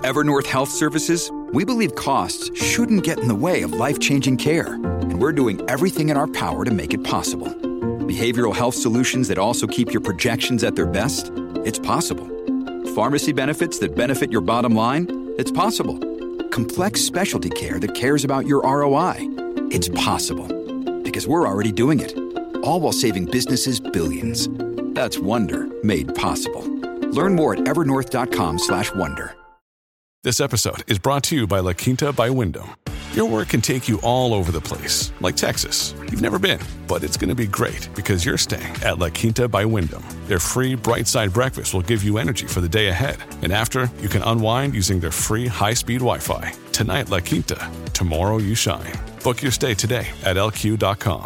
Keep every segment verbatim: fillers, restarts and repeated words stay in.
Evernorth Health Services, we believe costs shouldn't get in the way of life-changing care, and we're doing everything in our power to make it possible. Behavioral health solutions that also keep your projections at their best? It's possible. Pharmacy benefits that benefit your bottom line? It's possible. Complex specialty care that cares about your R O I? It's possible. Because we're already doing it. All while saving businesses billions. That's Wonder made possible. Learn more at evernorth.com slash wonder. This episode is brought to you by La Quinta by Wyndham. Your work can take you all over the place, like Texas. You've never been, but it's going to be great because you're staying at La Quinta by Wyndham. Their free Bright Side breakfast will give you energy for the day ahead. And after, you can unwind using their free high-speed Wi-Fi. Tonight, La Quinta. Tomorrow, you shine. Book your stay today at L Q dot com.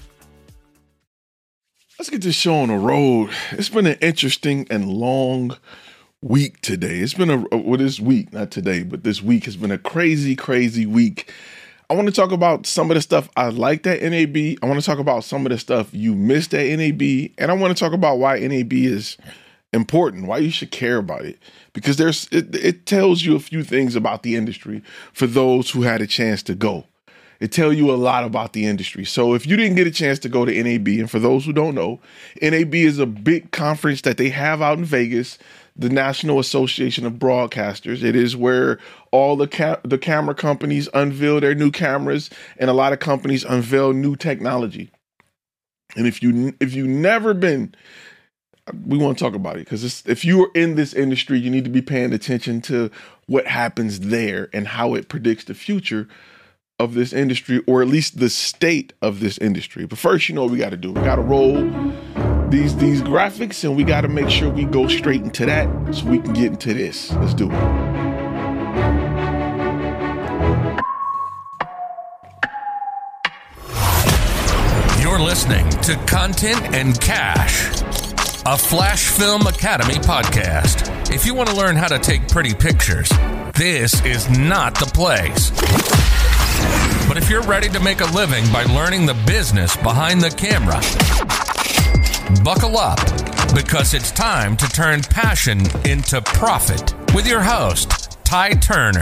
Let's get this show on the road. It's been an interesting and long week today. It's been a, well, this week, not today, but this week has been a crazy, crazy week. I want to talk about some of the stuff I liked at N A B. I want to talk about some of the stuff you missed at N A B. And I want to talk about why N A B is important, why you should care about it. Because there's it, it tells you a few things about the industry for those who had a chance to go. It tells you a lot about the industry. So if you didn't get a chance to go to N A B, and for those who don't know, N A B is a big conference that they have out in Vegas, the National Association of Broadcasters. It is where all the ca- the camera companies unveil their new cameras, and a lot of companies unveil new technology. And if you if you've never been, we want to talk about it because if you are in this industry, you need to be paying attention to what happens there and how it predicts the future of this industry, or at least the state of this industry. But first, you know what we got to do. We got to roll these these graphics, and we got to make sure we go straight into that so we can get into this. Let's do it. You're listening to Content and Cash, a Flash Film Academy podcast. If you want to learn how to take pretty pictures, this is not the place. But if you're ready to make a living by learning the business behind the camera, buckle up, because it's time to turn passion into profit with your host, Ty Turner.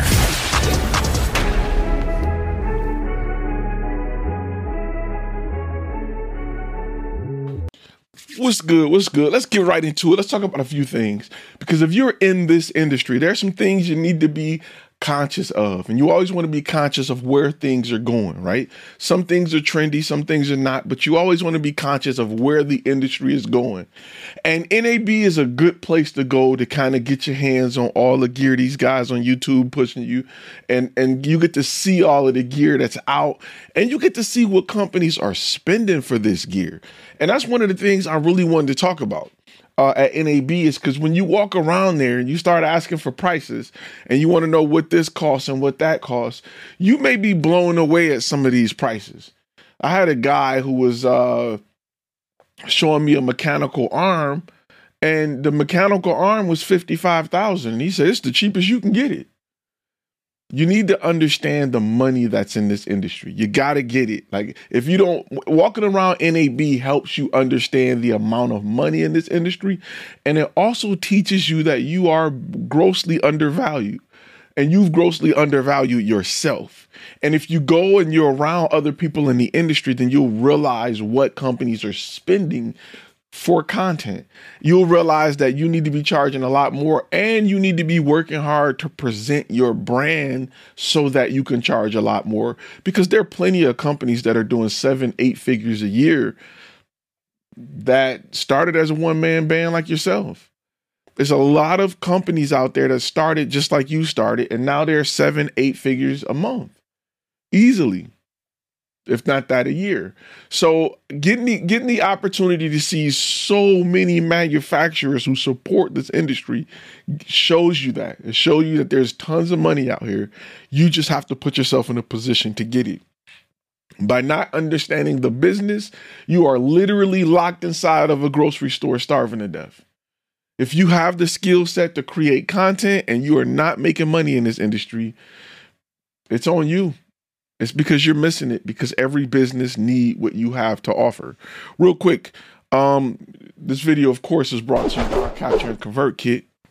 What's good? What's good? Let's get right into it. Let's talk about a few things. Because if you're in this industry, there are some things you need to be conscious of. And you always want to be conscious of where things are going, right? Some things are trendy, some things are not, but you always want to be conscious of where the industry is going. And N A B is a good place to go to kind of get your hands on all the gear these guys on YouTube pushing you. And, and you get to see all of the gear that's out, and you get to see what companies are spending for this gear. And that's one of the things I really wanted to talk about. Uh, at N A B is because when you walk around there and you start asking for prices and you want to know what this costs and what that costs, you may be blown away at some of these prices. I had a guy who was uh, showing me a mechanical arm, and the mechanical arm was fifty-five thousand dollars. And he said, it's the cheapest you can get it. You need to understand the money that's in this industry. You got to get it. Like, if you don't, walking around N A B helps you understand the amount of money in this industry. And it also teaches you that you are grossly undervalued, and you've grossly undervalued yourself. And if you go and you're around other people in the industry, then you'll realize what companies are spending for content. You'll realize that you need to be charging a lot more, and you need to be working hard to present your brand so that you can charge a lot more, because there are plenty of companies that are doing seven, eight figures a year that started as a one-man band like yourself. There's a lot of companies out there that started just like you started, and now they're seven, eight figures a month easily, if not that a year. So getting the, getting the opportunity to see so many manufacturers who support this industry shows you that. It shows you that there's tons of money out here. You just have to put yourself in a position to get it. By not understanding the business, you are literally locked inside of a grocery store starving to death. If you have the skill set to create content and you are not making money in this industry, it's on you. It's because you're missing it, because every business need what you have to offer. Real quick, um, this video, of course, is brought to you by our Capture and Convert Kit.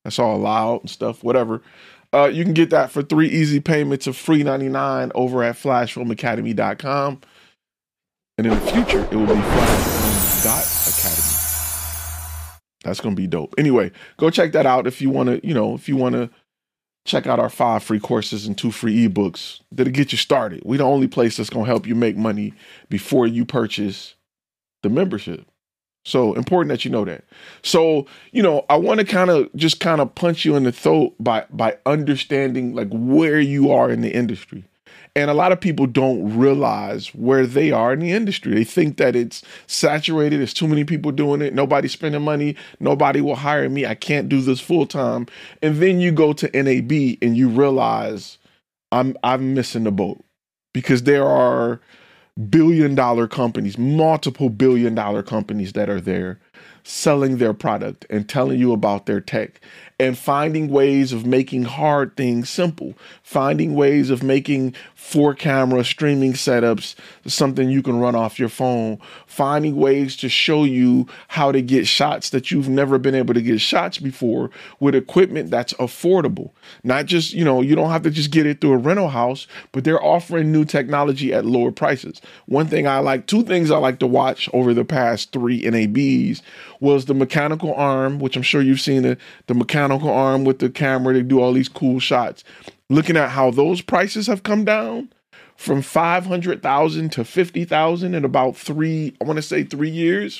That's all allowed and stuff, whatever. Uh, you can get that for three easy payments of free ninety-nine over at flash film academy dot com. And in the future, it will be flash film dot academy. That's going to be dope. Anyway, go check that out if you want to, you know, if you want to check out our five free courses and two free ebooks that'll get you started. We the only place that's going to help you make money before you purchase the membership. So important that you know that. So, you know, I want to kind of just kind of punch you in the throat by by understanding like where you are in the industry. And a lot of people don't realize where they are in the industry. They think that it's saturated. There's too many people doing it. Nobody's spending money. Nobody will hire me. I can't do this full time. And then you go to N A B and you realize I'm I'm missing the boat, because there are billion dollar companies, multiple billion dollar companies that are there selling their product and telling you about their tech and finding ways of making hard things simple, finding ways of making four camera streaming setups something you can run off your phone, finding ways to show you how to get shots that you've never been able to get shots before with equipment that's affordable. Not just, you know, you don't have to just get it through a rental house, but they're offering new technology at lower prices. One thing I like, two things I like to watch over the past three N A Bs was the mechanical arm, which I'm sure you've seen the, the mechanical arm with the camera. They do all these cool shots. Looking at how those prices have come down from five hundred thousand to fifty thousand in about three, I want to say three years.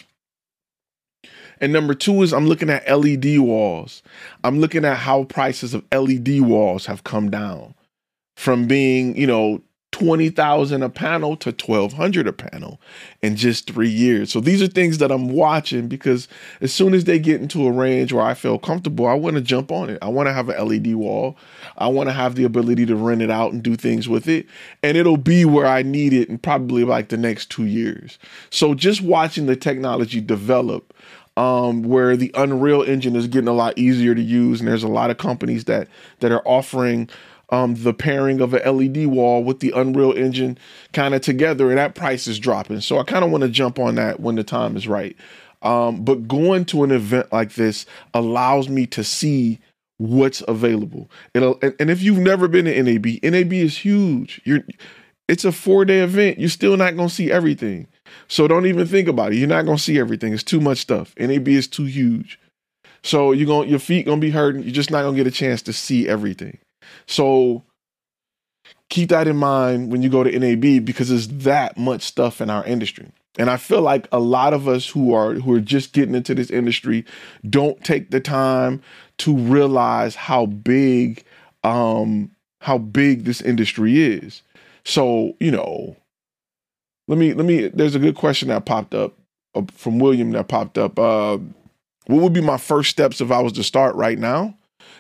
And number two is I'm looking at L E D walls. I'm looking at how prices of L E D walls have come down from being, you know, twenty thousand a panel to twelve hundred a panel in just three years. So these are things that I'm watching, because as soon as they get into a range where I feel comfortable, I want to jump on it. I want to have an L E D wall. I want to have the ability to rent it out and do things with it. And it'll be where I need it in probably like the next two years. So just watching the technology develop, um, where the Unreal Engine is getting a lot easier to use. And there's a lot of companies that that are offering Um, the pairing of an L E D wall with the Unreal Engine kind of together, and that price is dropping. So I kind of want to jump on that when the time is right. Um, but going to an event like this allows me to see what's available. It'll, and, and if you've never been to N A B, N A B is huge. You're, it's a four-day event. You're still not going to see everything. So don't even think about it. You're not going to see everything. It's too much stuff. N A B is too huge. So you're going, your feet going to be hurting. You're just not going to get a chance to see everything. So keep that in mind when you go to N A B, because there's that much stuff in our industry. And I feel like a lot of us who are who are just getting into this industry don't take the time to realize how big um, how big this industry is. So, you know, let me let me. There's a good question that popped up uh, from William that popped up. Uh, what would be my first steps if I was to start right now?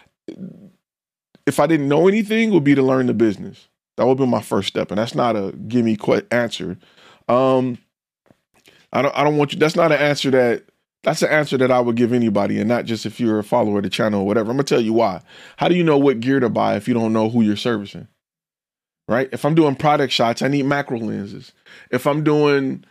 If I didn't know anything, would be to learn the business. That would be my first step, and that's not a give me qu- answer. Um, I don't. I don't want you. That's not an answer that. That's an answer that I would give anybody, and not just if you're a follower of the channel or whatever. I'm gonna tell you why. How do you know what gear to buy if you don't know who you're servicing? Right? If I'm doing product shots, I need macro lenses. If I'm doing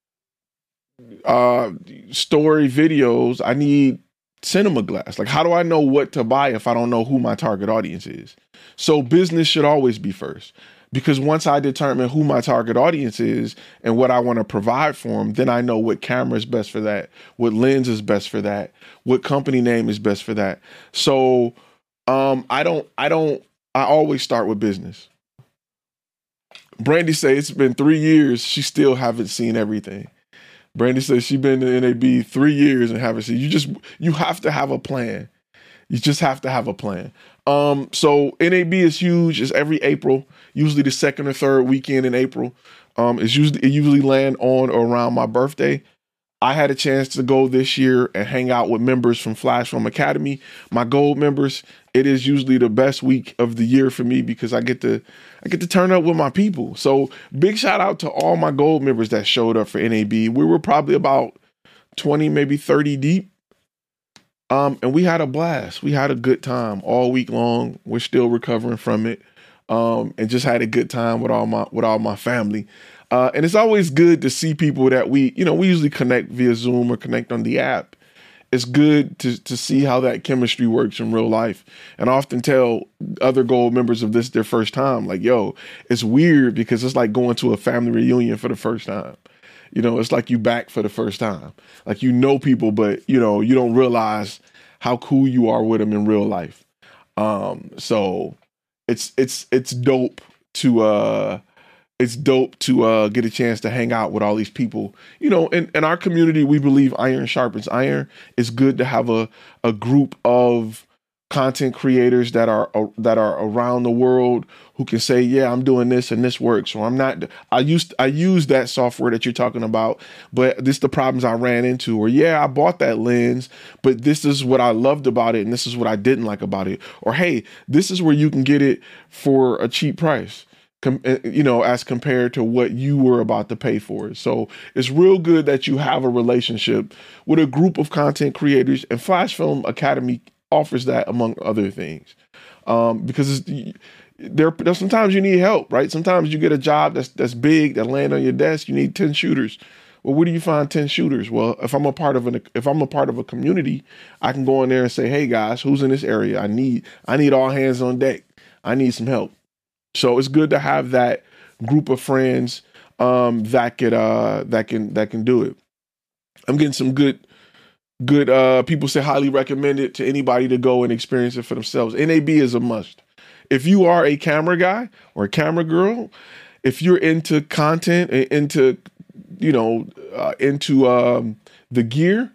uh, story videos, I need cinema glass. Like, how do I know what to buy if I don't know who my target audience is? So business should always be first, because once I determine who my target audience is and what I want to provide for them, then I know what camera is best for that, what lens is best for that, what company name is best for that. So um, I don't, I don't, I always start with business. Brandy say it's been three years. She still haven't seen everything. Brandy says she's been to N A B three years and haven't seen. You just, you have to have a plan. You just have to have a plan. Um, so N A B is huge. It's every April, usually the second or third weekend in April. Um, it's usually, it usually land on or around my birthday. I had a chance to go this year and hang out with members from Flash Film Academy, my gold members. It is usually the best week of the year for me, because I get to I get to turn up with my people. So big shout out to all my gold members that showed up for N A B. We were probably about twenty, maybe thirty deep. Um, and we had a blast. We had a good time all week long. We're still recovering from it. Um, and just had a good time with all my with all my family. Uh, and it's always good to see people that we, you know, we usually connect via Zoom or connect on the app. it's good to to see how that chemistry works in real life. And I often tell other Gold members of this their first time, like, yo, it's weird because it's like going to a family reunion for the first time. You know, it's like you back for the first time. Like, you know people, but, you know, you don't realize how cool you are with them in real life. Um, so it's it's it's dope to uh it's dope to uh get a chance to hang out with all these people. You know, in, in our community, we believe iron sharpens iron. It's good to have a a group of content creators that are uh, that are around the world who can say, yeah, I'm doing this and this works, or I'm not. I used I use that software that you're talking about, but this is the problems I ran into. Or yeah, I bought that lens, but this is what I loved about it, and this is what I didn't like about it. Or hey, this is where you can get it for a cheap price, com- you know, as compared to what you were about to pay for it. So it's real good that you have a relationship with a group of content creators, and Flash Film Academy offers that, among other things, um, because it's, there, there sometimes you need help, right? Sometimes you get a job that's that's big that land on your desk. You need ten shooters. Well, where do you find ten shooters? Well, if I'm a part of an if I'm a part of a community, I can go in there and say, hey guys, who's in this area? I need I need all hands on deck. I need some help. So it's good to have that group of friends um, that could uh, that can that can do it. I'm getting some good. Good uh, people say highly recommend it to anybody to go and experience it for themselves. N A B is a must. If you are a camera guy or a camera girl, if you're into content, into, you know, uh, into um, the gear,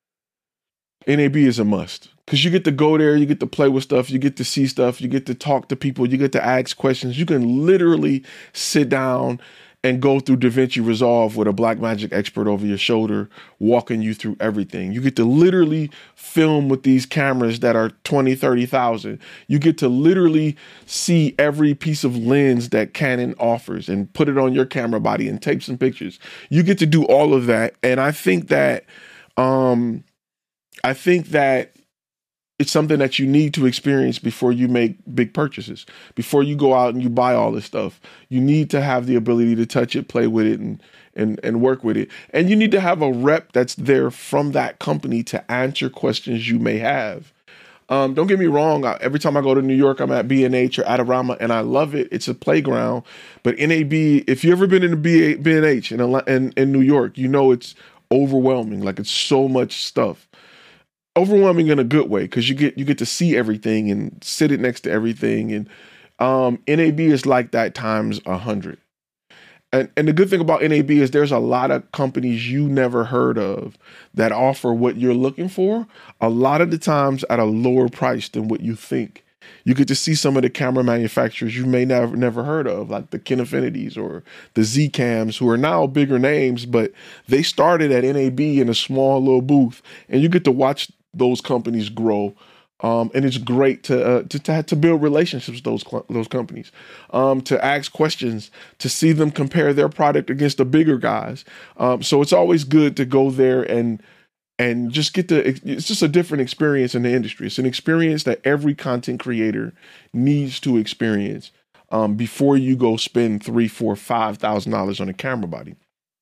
N A B is a must. Because you get to go there, you get to play with stuff, you get to see stuff, you get to talk to people, you get to ask questions. You can literally sit down and go through DaVinci Resolve with a Blackmagic expert over your shoulder, walking you through everything. You get to literally film with these cameras that are twenty, thirty thousand. You get to literally see every piece of lens that Canon offers and put it on your camera body and take some pictures. You get to do all of that. And I think that, um, I think that it's something that you need to experience before you make big purchases. Before you go out and you buy all this stuff, you need to have the ability to touch it, play with it, and and and work with it. And you need to have a rep that's there from that company to answer questions you may have. Um, don't get me wrong. I, every time I go to New York, I'm at B and H or Adorama, and I love it. It's a playground. But N A B, if you've ever been in the B and H in, in, in New York, you know it's overwhelming. Like, it's so much stuff. Overwhelming in a good way, because you get you get to see everything and sit it next to everything. And um, N A B is like that times a hundred. And and the good thing about N A B is there's a lot of companies you never heard of that offer what you're looking for, a lot of the times at a lower price than what you think. You get to see some of the camera manufacturers you may never never heard of, like the Kinefinities or the Z-Cams, who are now bigger names, but they started at N A B in a small little booth, and you get to watch those companies grow. Um, and it's great to, uh, to to to build relationships with those those companies, um, to ask questions, to see them compare their product against the bigger guys. Um, so it's always good to go there and and just get to. It's just a different experience in the industry. It's an experience that every content creator needs to experience um, before you go spend three, four, five thousand dollars on a camera body.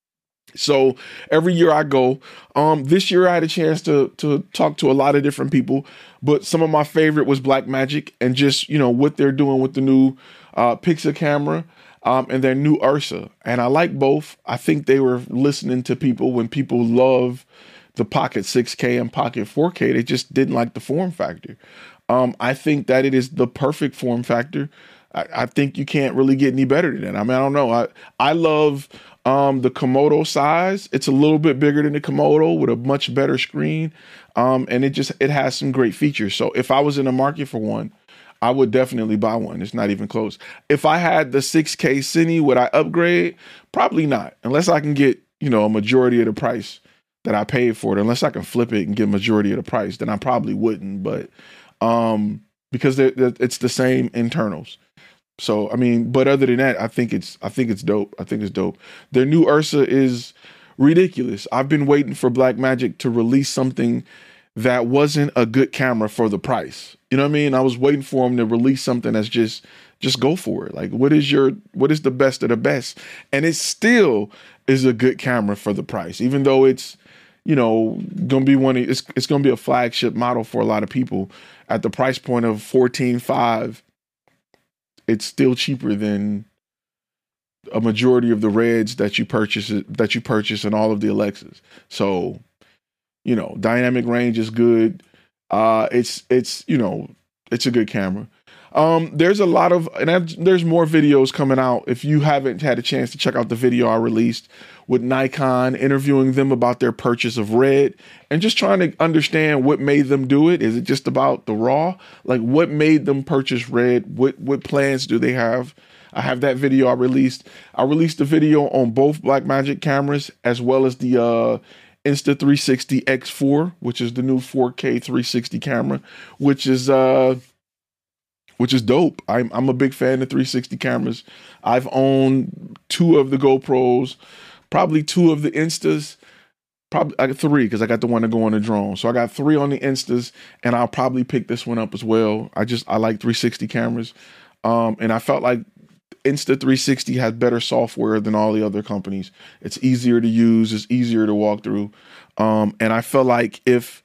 So every year I go. Um, this year I had a chance to to talk to a lot of different people, but some of my favorite was Blackmagic, and just, you know, what they're doing with the new uh, Pixel camera um, and their new Ursa. And I like both. I think they were listening to people when people love the Pocket six K and Pocket four K. They just didn't like the form factor. Um, I think that it is the perfect form factor. I, I think you can't really get any better than that. I mean, I don't know. I I love. Um, the Komodo size. It's a little bit bigger than the Komodo with a much better screen. Um, and it just, it has some great features. So if I was in the market for one, I would definitely buy one. It's not even close. If I had the six K Cine, would I upgrade? Probably not, unless I can get, you know, a majority of the price that I paid for it. Unless I can flip it and get a majority of the price, then I probably wouldn't. But um, because they're, they're, it's the same internals. So, I mean, but other than that, I think it's, I think it's dope. I think it's dope. Their new Ursa is ridiculous. I've been waiting for Blackmagic to release something that wasn't a good camera for the price. You know what I mean? I was waiting for them to release something that's just, just go for it. Like, what is your, what is the best of the best? And it still is a good camera for the price, even though it's, you know, gonna be one of, it's it's gonna be a flagship model for a lot of people. At the price point of fourteen five, it's still cheaper than a majority of the Reds that you purchase that you purchase and all of the Alexas. So, you know, dynamic range is good. Uh, it's it's you know, it's a good camera. Um, there's a lot of, and I've, there's more videos coming out. If you haven't had a chance to check out the video I released with Nikon, interviewing them about their purchase of Red and just trying to understand what made them do it. Is it just about the raw? Like, what made them purchase Red? What what plans do they have? I have that video I released. I released a video on both Blackmagic cameras as well as the uh, Insta three sixty X four, which is the new four K three sixty camera, which is uh, which is dope. I'm I'm a big fan of three sixty cameras. I've owned two of the GoPros, probably two of the Instas, probably I got three because I got the one to go on the drone. So I got three on the Instas, and I'll probably pick this one up as well. I just I like three sixty cameras, um, and I felt like Insta three sixty has better software than all the other companies. It's easier to use. It's easier to walk through, um, and I feel like if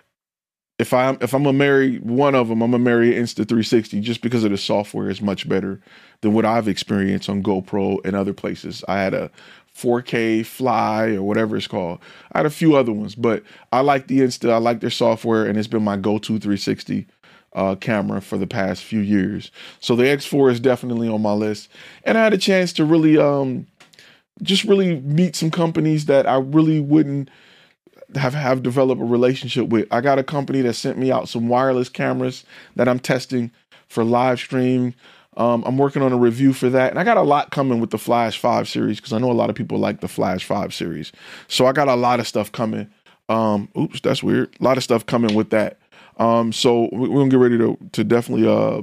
If I'm if I'm gonna marry one of them, I'm gonna marry Insta three sixty just because of the software is much better than what I've experienced on GoPro and other places. I had a four K Fly or whatever it's called. I had a few other ones, but I like the Insta. I like their software, and it's been my go-to three sixty uh, camera for the past few years. So the X four is definitely on my list, and I had a chance to really um just really meet some companies that I really wouldn't have have developed a relationship with. I got a company that sent me out some wireless cameras that I'm testing for live stream. Um, I'm working on a review for that. And I got a lot coming with the Flash five series because I know a lot of people like the Flash five series. So I got a lot of stuff coming. Um, oops, that's weird. A lot of stuff coming with that. Um, so we're going to get ready to, to definitely uh,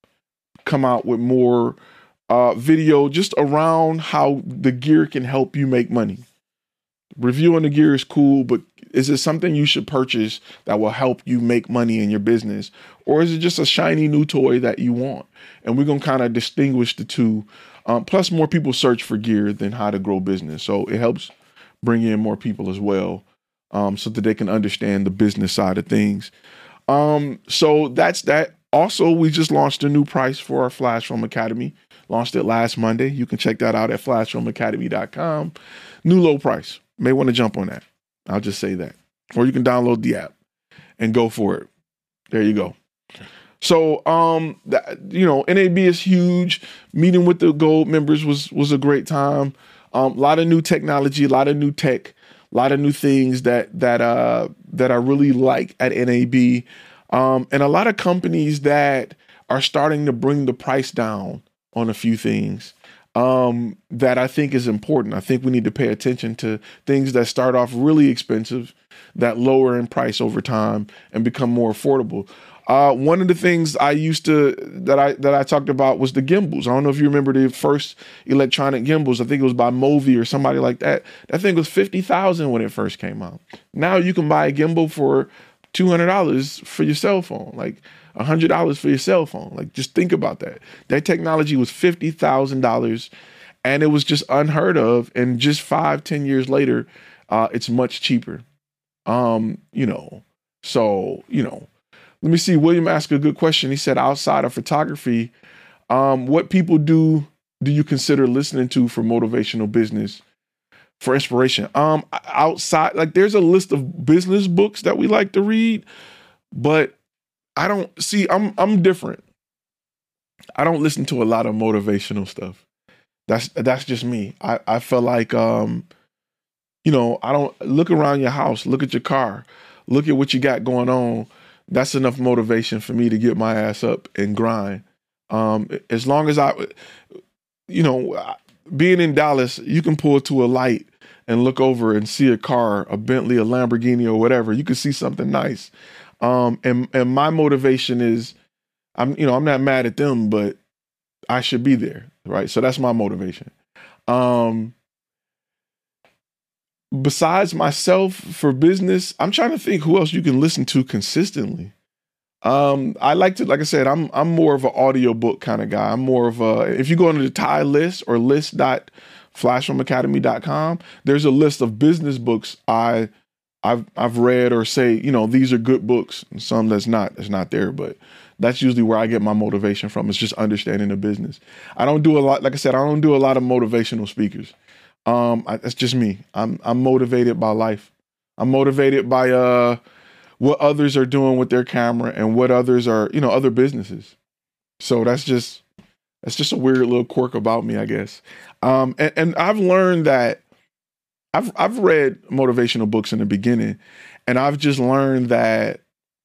come out with more uh, video just around how the gear can help you make money. Reviewing the gear is cool, but is it something you should purchase that will help you make money in your business? Or is it just a shiny new toy that you want? And we're going to kind of distinguish the two. Um, plus, more people search for gear than how to grow business. So it helps bring in more people as well, um, so that they can understand the business side of things. Um, so that's that. Also, we just launched a new price for our Flash Film Academy. Launched it last Monday. You can check that out at flash film academy dot com. New low price. May want to jump on that. I'll just say that. Or you can download the app and go for it. There you go. So, um, that, you know, N A B is huge. Meeting with the Gold members was was a great time. Um, a lot of new technology, a lot of new tech, a lot of new things that that uh that I really like at N A B, um, and a lot of companies that are starting to bring the price down on a few things. Um, that I think is important. I think we need to pay attention to things that start off really expensive, that lower in price over time and become more affordable. Uh, one of the things I used to, that I, that I talked about was the gimbals. I don't know if you remember the first electronic gimbals. I think it was by Movi or somebody like that. That thing was fifty thousand dollars when it first came out. Now you can buy a gimbal for two hundred dollars for your cell phone. Like, one hundred dollars for your cell phone. Like, just think about that. That technology was fifty thousand dollars, and it was just unheard of. And just five, ten years later, uh, it's much cheaper. Um, you know, so, you know, let me see. William asked a good question. He said, outside of photography, um, what people do, do you consider listening to for motivational business, for inspiration? Um, outside, like, there's a list of business books that we like to read, but I don't see, I'm, I'm different. I don't listen to a lot of motivational stuff. That's, that's just me. I, I feel like, um, you know, I don't look around your house, look at your car, look at what you got going on. That's enough motivation for me to get my ass up and grind. Um, as long as I, you know, being in Dallas, you can pull to a light and look over and see a car, a Bentley, a Lamborghini or whatever. You can see something nice. Um, and, and my motivation is, I'm, you know, I'm not mad at them, but I should be there. Right. So that's my motivation. Um, besides myself for business, I'm trying to think who else you can listen to consistently. Um, I like to, like I said, I'm, I'm more of an audiobook kind of guy. I'm more of a, if you go into the Thai list or list dot flash film academy dot com, there's a list of business books I I've I've read or say, you know, these are good books, and some that's not, that's not there, but that's usually where I get my motivation from. It's just understanding the business. I don't do a lot, like I said, I don't do a lot of motivational speakers. Um, I, that's just me. I'm I'm motivated by life. I'm motivated by uh what others are doing with their camera and what others are, you know, other businesses. So that's just that's just a weird little quirk about me, I guess. Um, and, and I've learned that I've I've read motivational books in the beginning, and I've just learned that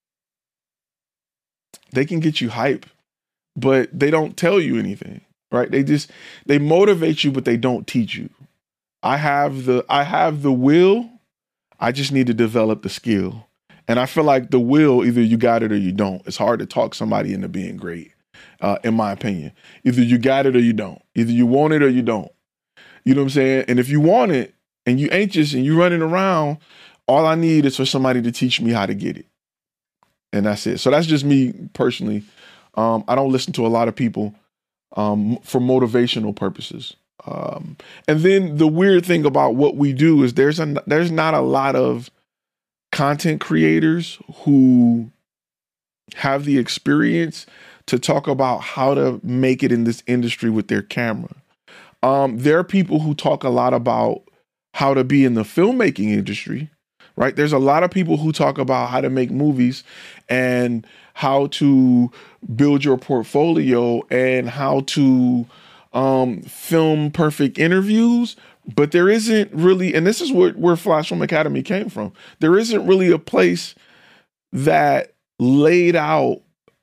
they can get you hype, but they don't tell you anything, right? They just they motivate you, but they don't teach you. I have the I have the will. I just need to develop the skill. And I feel like the will, either you got it or you don't. It's hard to talk somebody into being great, uh, in my opinion. Either you got it or you don't. Either you want it or you don't. You know what I'm saying? And if you want it and you anxious and you running around, all I need is for somebody to teach me how to get it. And that's it. So that's just me personally. Um, I don't listen to a lot of people um, for motivational purposes. Um, and then the weird thing about what we do is there's a, there's not a lot of content creators who have the experience to talk about how to make it in this industry with their camera. Um, there are people who talk a lot about how to be in the filmmaking industry, right? There's a lot of people who talk about how to make movies and how to build your portfolio and how to um, film perfect interviews. But there isn't really, and this is where, where Flash Film Academy came from. There isn't really a place that laid out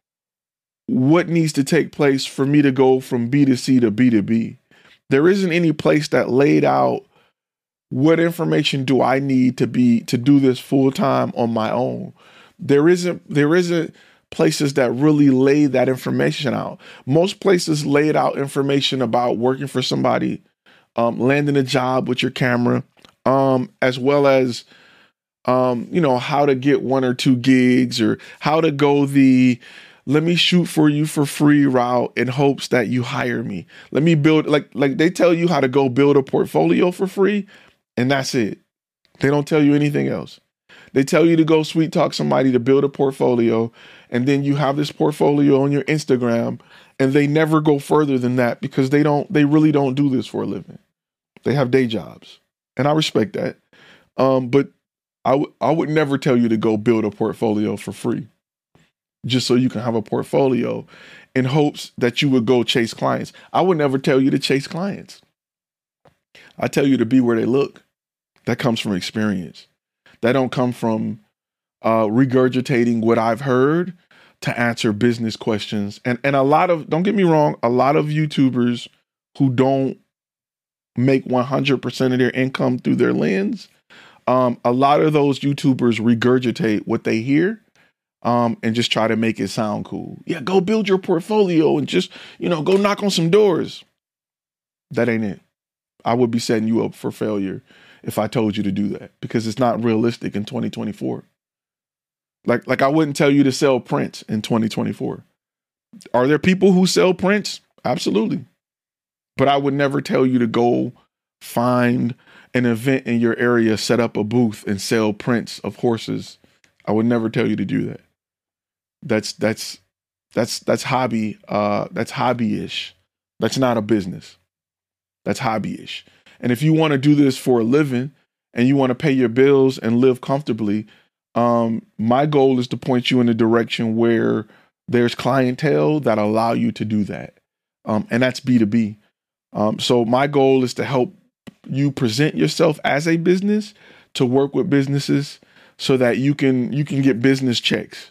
what needs to take place for me to go from B to C to B to B. There isn't any place that laid out what information do I need to be to do this full time on my own. There isn't there isn't places that really lay that information out. Most places laid out information about working for somebody, um, landing a job with your camera, um, as well as um, you know, how to get one or two gigs or how to go the let me shoot for you for free route in hopes that you hire me. Let me build, like, like they tell you how to go build a portfolio for free, and that's it. They don't tell you anything else. They tell you to go sweet talk somebody to build a portfolio, and then you have this portfolio on your Instagram, and they never go further than that because they don't, they really don't do this for a living. They have day jobs, and I respect that. Um, but I, w- I would never tell you to go build a portfolio for free, just so you can have a portfolio in hopes that you would go chase clients. I would never tell you to chase clients. I tell you to be where they look. That comes from experience. That don't come from uh, regurgitating what I've heard to answer business questions. And and a lot of, don't get me wrong, a lot of YouTubers who don't make one hundred percent of their income through their lens, um, a lot of those YouTubers regurgitate what they hear. Um, and just try to make it sound cool. Yeah, go build your portfolio and just, you know, go knock on some doors. That ain't it. I would be setting you up for failure if I told you to do that because it's not realistic in twenty twenty-four. Like, like I wouldn't tell you to sell prints in twenty twenty-four. Are there people who sell prints? Absolutely. But I would never tell you to go find an event in your area, set up a booth and sell prints of horses. I would never tell you to do that. That's that's that's that's hobby. Uh, that's hobby-ish. That's not a business. That's hobby-ish. And if you want to do this for a living and you want to pay your bills and live comfortably, um, my goal is to point you in a direction where there's clientele that allow you to do that, um, and that's B two B. Um, so my goal is to help you present yourself as a business to work with businesses so that you can you can get business checks.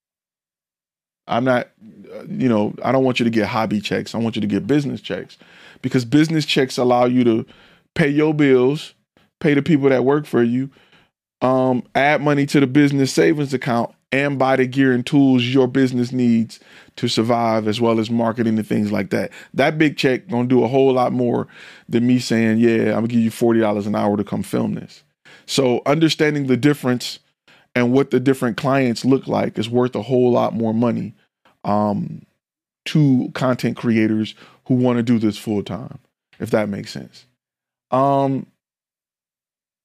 I'm not, you know, I don't want you to get hobby checks. I want you to get business checks because business checks allow you to pay your bills, pay the people that work for you, um, add money to the business savings account, and buy the gear and tools your business needs to survive, as well as marketing and things like that. That big check gonna do a whole lot more than me saying, yeah, I'm gonna give you forty dollars an hour to come film this. So understanding the difference and what the different clients look like is worth a whole lot more money um, to content creators who want to do this full time, if that makes sense. Um,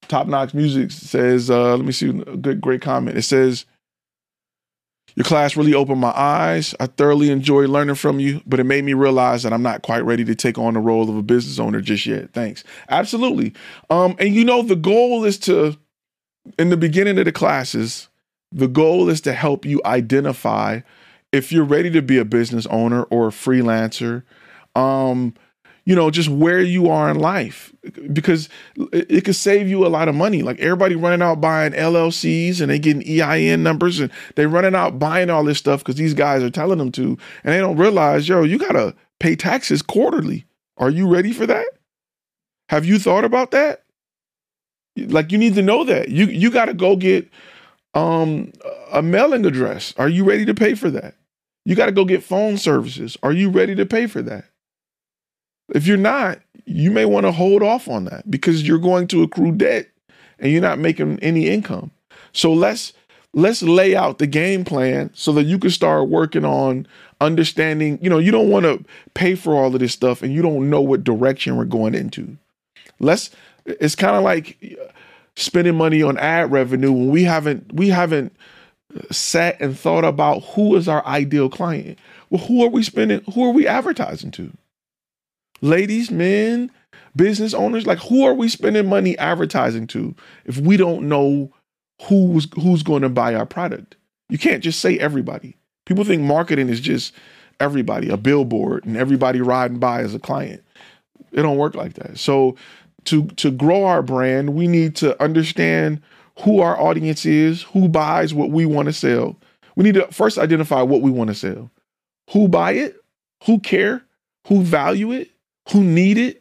Top Notch Music says, uh, let me see a good, great comment. It says, your class really opened my eyes. I thoroughly enjoyed learning from you, but it made me realize that I'm not quite ready to take on the role of a business owner just yet. Thanks. Absolutely. Um, and you know, the goal is to, in the beginning of the classes, the goal is to help you identify if you're ready to be a business owner or a freelancer, um, you know, just where you are in life, because it, it could save you a lot of money. Like everybody running out buying L L Cs and they getting E I N numbers and they running out buying all this stuff because these guys are telling them to, and they don't realize, yo, you got to pay taxes quarterly. Are you ready for that? Have you thought about that? Like, you need to know that. You, you got to go get um, a mailing address. Are you ready to pay for that? You got to go get phone services. Are you ready to pay for that? If you're not, you may want to hold off on that because you're going to accrue debt and you're not making any income. So let's let's lay out the game plan so that you can start working on understanding, you know, you don't want to pay for all of this stuff and you don't know what direction we're going into. Let's it's kind of like spending money on ad revenue when we haven't we haven't sat and thought about who is our ideal client. Well, who are we spending, who are we advertising to? Ladies, men, business owners, like who are we spending money advertising to if we don't know who's who's going to buy our product? You can't just say everybody. People think marketing is just everybody, a billboard, and everybody riding by as a client. It don't work like that. So to to grow our brand, we need to understand who our audience is, who buys what we want to sell. We need to first identify what we want to sell. Who buy it? Who care? Who value it? Who need it?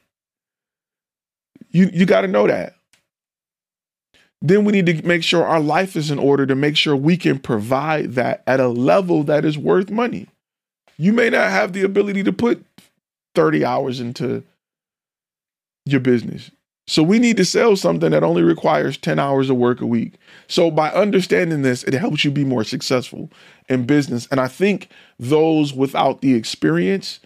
You, you got to know that. Then we need to make sure our life is in order to make sure we can provide that at a level that is worth money. You may not have the ability to put thirty hours into your business. So we need to sell something that only requires ten hours of work a week. So by understanding this, it helps you be more successful in business. And I think those without the experience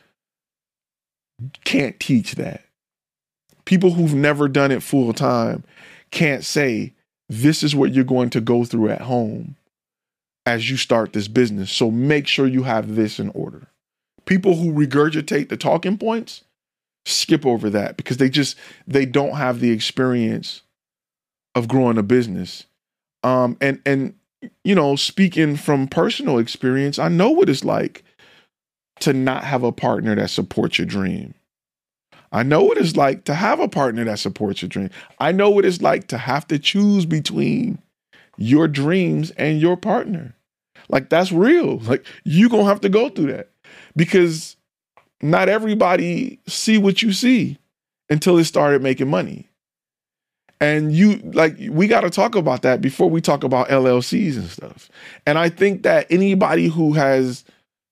can't teach that. People who've never done it full time can't say, this is what you're going to go through at home as you start this business. So make sure you have this in order. People who regurgitate the talking points, skip over that because they just, they don't have the experience of growing a business. Um, and, and, you know, speaking from personal experience, I know what it's like to not have a partner that supports your dream. I know what it's like to have a partner that supports your dream. I know what it's like to have to choose between your dreams and your partner. Like, that's real. Like, you're going to have to go through that because not everybody see what you see until it started making money. And you, like, we got to talk about that before we talk about L L Cs and stuff. And I think that anybody who has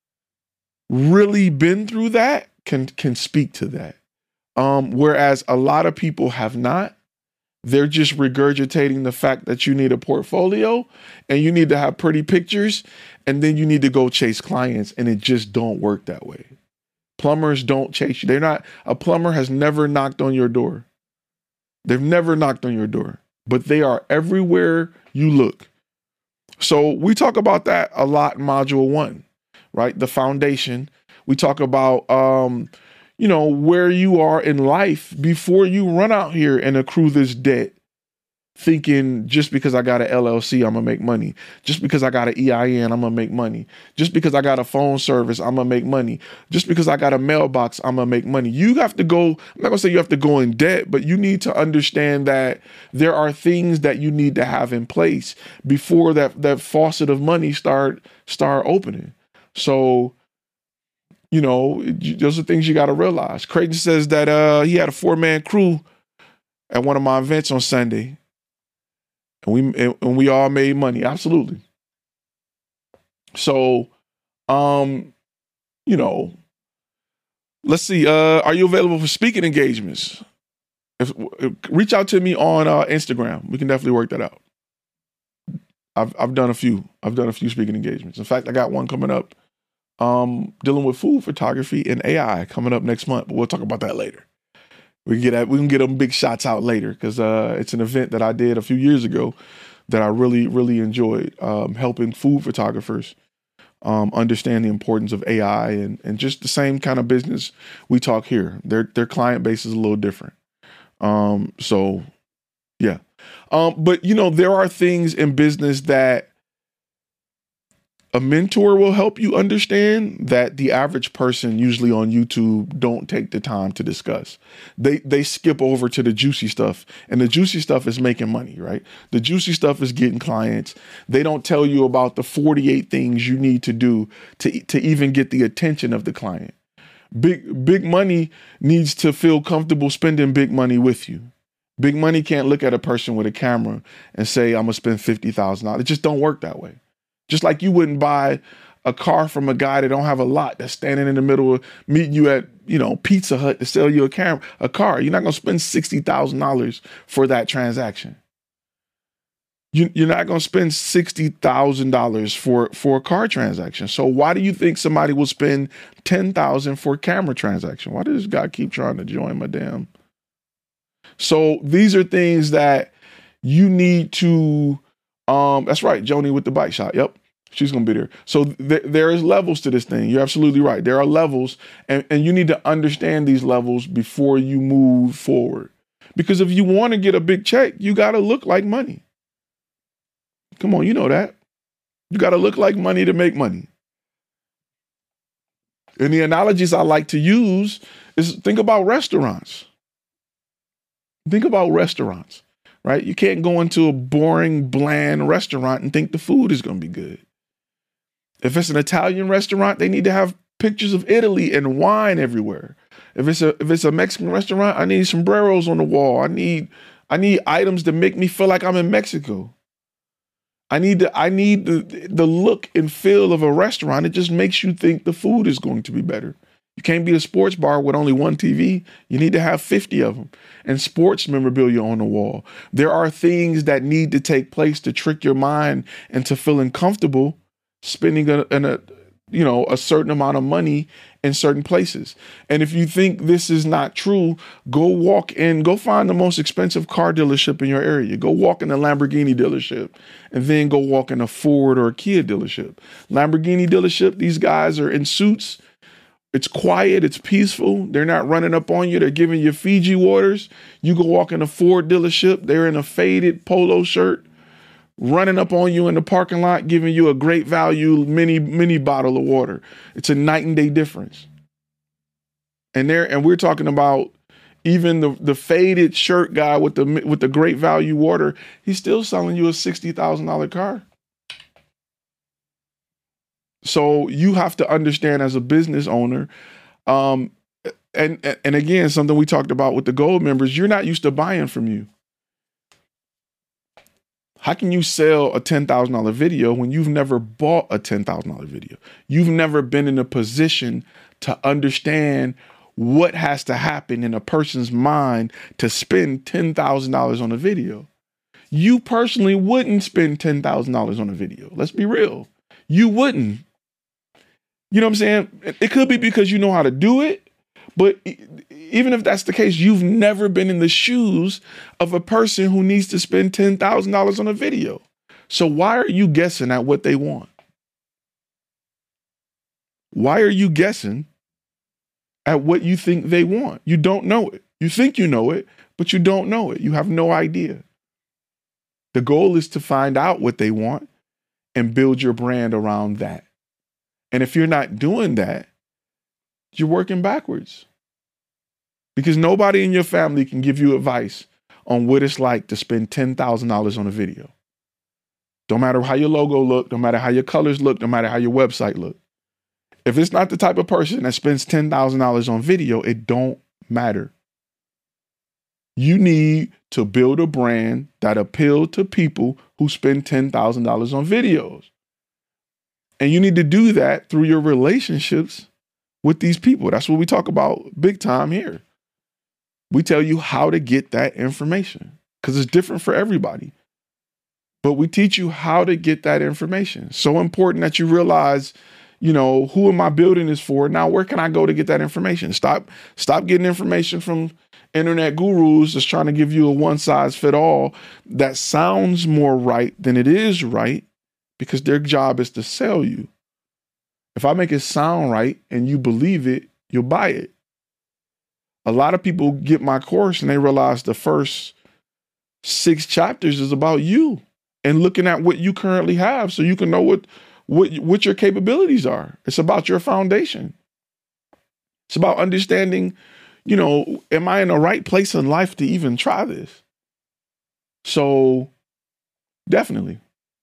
really been through that can can speak to that. Um, whereas a lot of people have not. They're just regurgitating the fact that you need a portfolio and you need to have pretty pictures and then you need to go chase clients, and it just don't work that way. Plumbers don't chase you. They're not, a plumber has never knocked on your door. They've never knocked on your door, but they are everywhere you look. So we talk about that a lot in module one. Right? The foundation. We talk about, um, you know, where you are in life before you run out here and accrue this debt, thinking just because I got an L L C, I'm going to make money. Just because I got an E I N, I'm going to make money. Just because I got a phone service, I'm going to make money. Just because I got a mailbox, I'm going to make money. You have to go, I'm not going to say you have to go in debt, but you need to understand that there are things that you need to have in place before that, that faucet of money start, start opening. So, you know, those are things you got to realize. Creighton says that uh, he had a four-man crew at one of my events on Sunday, and we and we all made money. Absolutely. So, um, you know, let's see. Uh, are you available for speaking engagements? If, if reach out to me on uh, Instagram. We can definitely work that out. I've I've done a few. I've done a few speaking engagements. In fact, I got one coming up. Um, dealing with food photography and A I coming up next month, but we'll talk about that later. We get at, we can get them big shots out later because uh, it's an event that I did a few years ago that I really, really enjoyed, um, helping food photographers um, understand the importance of A I and, and just the same kind of business we talk here. Their their client base is a little different. Um, so, yeah. Um, but, you know, there are things in business that a mentor will help you understand that the average person usually on YouTube don't take the time to discuss. They they skip over to the juicy stuff, and the juicy stuff is making money, right? The juicy stuff is getting clients. They don't tell you about the forty-eight things you need to do to to even get the attention of the client. Big big money needs to feel comfortable spending big money with you. Big money can't look at a person with a camera and say, I'm gonna spend fifty thousand dollars. It just don't work that way. Just like you wouldn't buy a car from a guy that don't have a lot that's standing in the middle of meeting you at, you know, Pizza Hut to sell you a camera, a car. You're not going to spend sixty thousand dollars for that transaction. You, you're not going to spend sixty thousand dollars for, for a car transaction. So why do you think somebody will spend ten thousand dollars for a camera transaction? Why does this guy keep trying to join my damn? So these are things that you need to, um, that's right, Joni with the bike shop. Yep. She's going to be there. So th- there is levels to this thing. You're absolutely right. There are levels, and, and you need to understand these levels before you move forward. Because if you want to get a big check, you got to look like money. Come on, you know that. You got to look like money to make money. And the analogies I like to use is think about restaurants. Think about restaurants, right? You can't go into a boring, bland restaurant and think the food is going to be good. If it's an Italian restaurant, they need to have pictures of Italy and wine everywhere. If it's a if it's a Mexican restaurant, I need sombreros on the wall. I need I need items that make me feel like I'm in Mexico. I need the I need the the look and feel of a restaurant. It just makes you think the food is going to be better. You can't be a sports bar with only one T V. You need to have fifty of them and sports memorabilia on the wall. There are things that need to take place to trick your mind into feeling comfortable spending a, a you know a certain amount of money in certain places. And if you think this is not true, go walk in, go find the most expensive car dealership in your area. Go walk in a Lamborghini dealership and then go walk in a Ford or a Kia dealership. Lamborghini dealership, these guys are in suits. It's quiet. It's peaceful. They're not running up on you. They're giving you Fiji waters. You go walk in a Ford dealership. They're in a faded polo shirt, running up on you in the parking lot, giving you a great value mini mini bottle of water. It's a night and day difference. And there, and we're talking about even the the faded shirt guy with the with the great value water. He's still selling you a sixty thousand dollars car. So you have to understand as a business owner, um, and and again, something we talked about with the gold members, you're not used to buying from you. How can you sell a ten thousand dollars video when you've never bought a ten thousand dollars video? You've never been in a position to understand what has to happen in a person's mind to spend ten thousand dollars on a video. You personally wouldn't spend ten thousand dollars on a video. Let's be real. You wouldn't. You know what I'm saying? It could be because you know how to do it, but even if that's the case, you've never been in the shoes of a person who needs to spend ten thousand dollars on a video. So why are you guessing at what they want? Why are you guessing at what you think they want? You don't know it. You think you know it, but you don't know it. You have no idea. The goal is to find out what they want and build your brand around that. And if you're not doing that, you're working backwards. Because nobody in your family can give you advice on what it's like to spend ten thousand dollars on a video. Don't matter how your logo look, no matter how your colors look, no matter how your website look. If it's not the type of person that spends ten thousand dollars on video, it don't matter. You need to build a brand that appeals to people who spend ten thousand dollars on videos. And you need to do that through your relationships with these people. That's what we talk about big time here. We tell you how to get that information because it's different for everybody. But we teach you how to get that information. So important that you realize You know, who am I building this for? Now, where can I go to get that information? Stop, stop getting information from internet gurus that's trying to give you a one size fit all that sounds more right than it is right, because their job is to sell you. If I make it sound right and you believe it, you'll buy it. A lot of people get my course and they realize the first six chapters is about you and looking at what you currently have so you can know what What, what your capabilities are. It's about your foundation. It's about understanding, you know, am I in the right place in life to even try this? So definitely.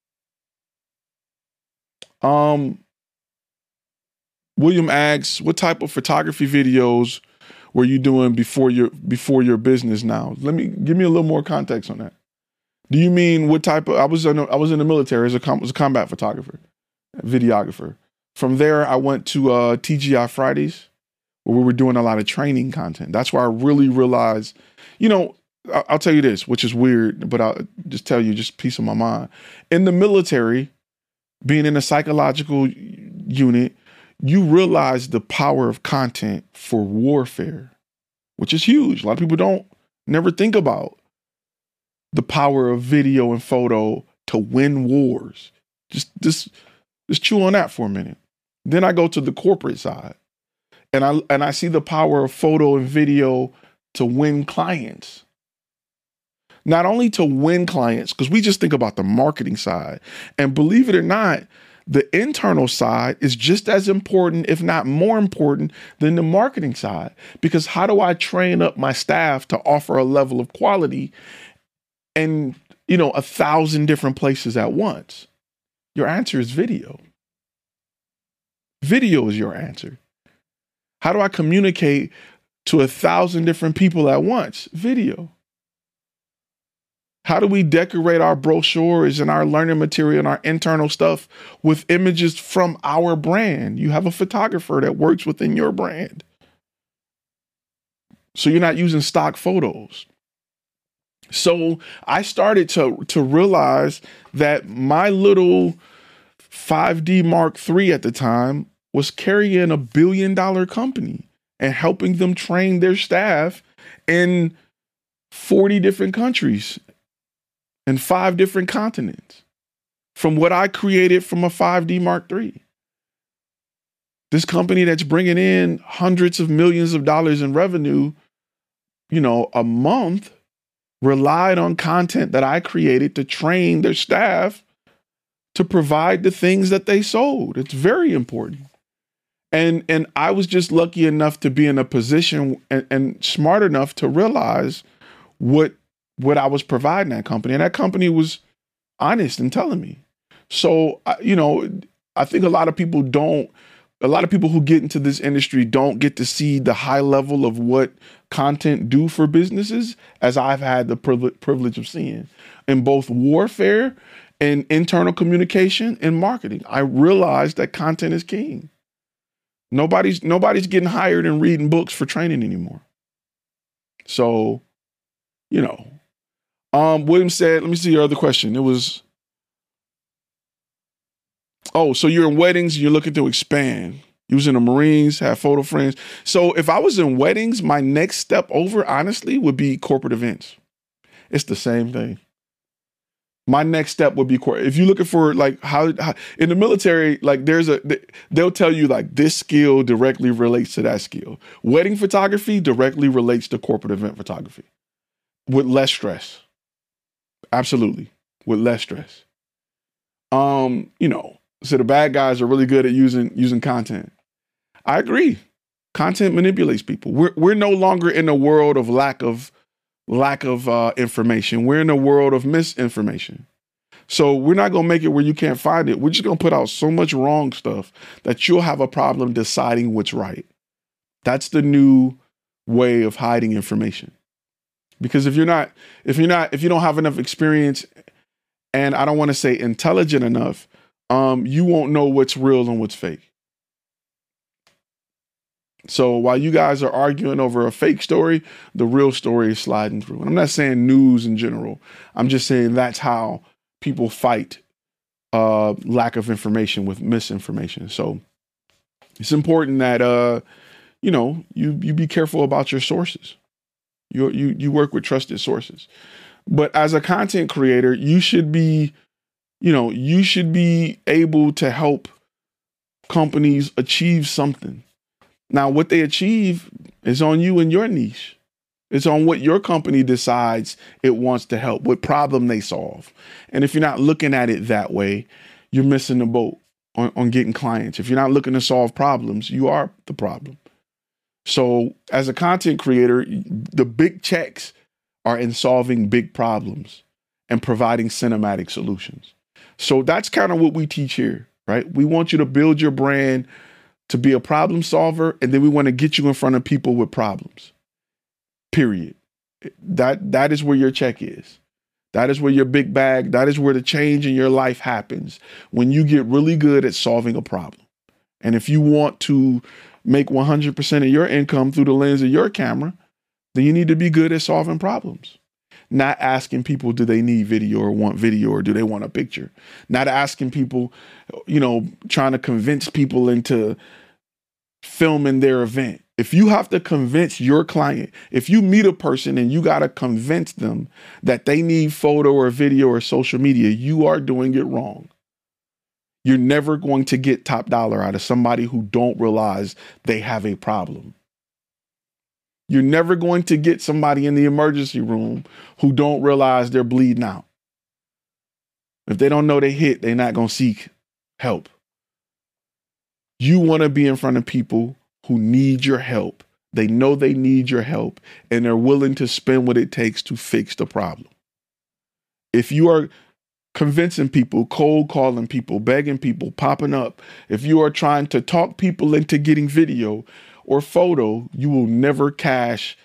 Um, William asks, what type of photography videos were you doing before your before your business now? Let me give me a little more context on that. Do you mean what type of, I was in, a, I was in the military as a, com, as a combat photographer. Videographer. From there, I went to uh, T G I Fridays, where we were doing a lot of training content. That's where I really realized, you know, I'll, I'll tell you this, which is weird, but I'll just tell you just peace of my mind. In the military, being in a psychological unit, you realize the power of content for warfare, which is huge. A lot of people don't never think about the power of video and photo to win wars. Just this. Just chew on that for a minute. Then I go to the corporate side and I and I see the power of photo and video to win clients. Not only to win clients, because we just think about the marketing side. And believe it or not, the internal side is just as important, if not more important, than the marketing side. Because how do I train up my staff to offer a level of quality in, you know, a thousand different places at once? Your answer is video. Video is your answer. How do I communicate to a thousand different people at once? Video. How do we decorate our brochures and our learning material and our internal stuff with images from our brand? You have a photographer that works within your brand. So you're not using stock photos. So I started to, to realize that my little five D Mark three at the time was carrying a billion dollar company and helping them train their staff in forty different countries and five different continents from what I created from a five D Mark three. This company that's bringing in hundreds of millions of dollars in revenue, you know, a month, relied on content that I created to train their staff to provide the things that they sold. It's very important. And, and I was just lucky enough to be in a position and, and smart enough to realize what, what I was providing that company. And that company was honest in telling me. So, you know, I think a lot of people don't, a lot of people who get into this industry don't get to see the high level of what content do for businesses, as I've had the privilege of seeing in both warfare and internal communication and marketing. I realized that content is king. Nobody's nobody's getting hired and reading books for training anymore. So, you know, um, William said, let me see your other question. It was, oh, so you're in weddings, you're looking to expand. You was in the Marines, have photo friends. So if I was in weddings, my next step over, honestly, would be corporate events. It's the same thing. My next step would be corporate. If you're looking for like how, how in the military, like there's a, they'll tell you like this skill directly relates to that skill. Wedding photography directly relates to corporate event photography with less stress. Absolutely. With less stress. Um, you know, so the bad guys are really good at using using content. I agree. Content manipulates people. We're we're no longer in a world of lack of lack of uh, information. We're in a world of misinformation. So we're not gonna make it where you can't find it. We're just gonna put out so much wrong stuff that you'll have a problem deciding what's right. That's the new way of hiding information. Because if you're not, if you're not, if you don't have enough experience, and I don't want to say intelligent enough, um, you won't know what's real and what's fake. So while you guys are arguing over a fake story, the real story is sliding through. And I'm not saying news in general. I'm just saying that's how people fight uh, lack of information with misinformation. So It's important that, uh, you know, you, you be careful about your sources. You, you, you work with trusted sources. But as a content creator, you should be, you know, you should be able to help companies achieve something. Now, what they achieve is on you and your niche. It's on what your company decides it wants to help, what problem they solve. And if you're not looking at it that way, you're missing the boat on, on getting clients. If you're not looking to solve problems, you are the problem. So as a content creator, the big checks are in solving big problems and providing cinematic solutions. So that's kind of what we teach here, right? We want you to build your brand to be a problem solver, and then we want to get you in front of people with problems. Period. That that is where your check is. That is where your big bag, that is where the change in your life happens, when you get really good at solving a problem. And if you want to make one hundred percent of your income through the lens of your camera, then you need to be good at solving problems. Not asking people, do they need video or want video or do they want a picture? Not asking people, you know, trying to convince people into filming their event. If you have to convince your client, if you meet a person and you got to convince them that they need photo or video or social media, you are doing it wrong. You're never going to get top dollar out of somebody who don't realize they have a problem. You're never going to get somebody in the emergency room who don't realize they're bleeding out. If they don't know they hit, they're not going to seek help. You want to be in front of people who need your help. They know they need your help, and they're willing to spend what it takes to fix the problem. If you are convincing people, cold calling people, begging people, popping up, if you are trying to talk people into getting video or photo, you will never cash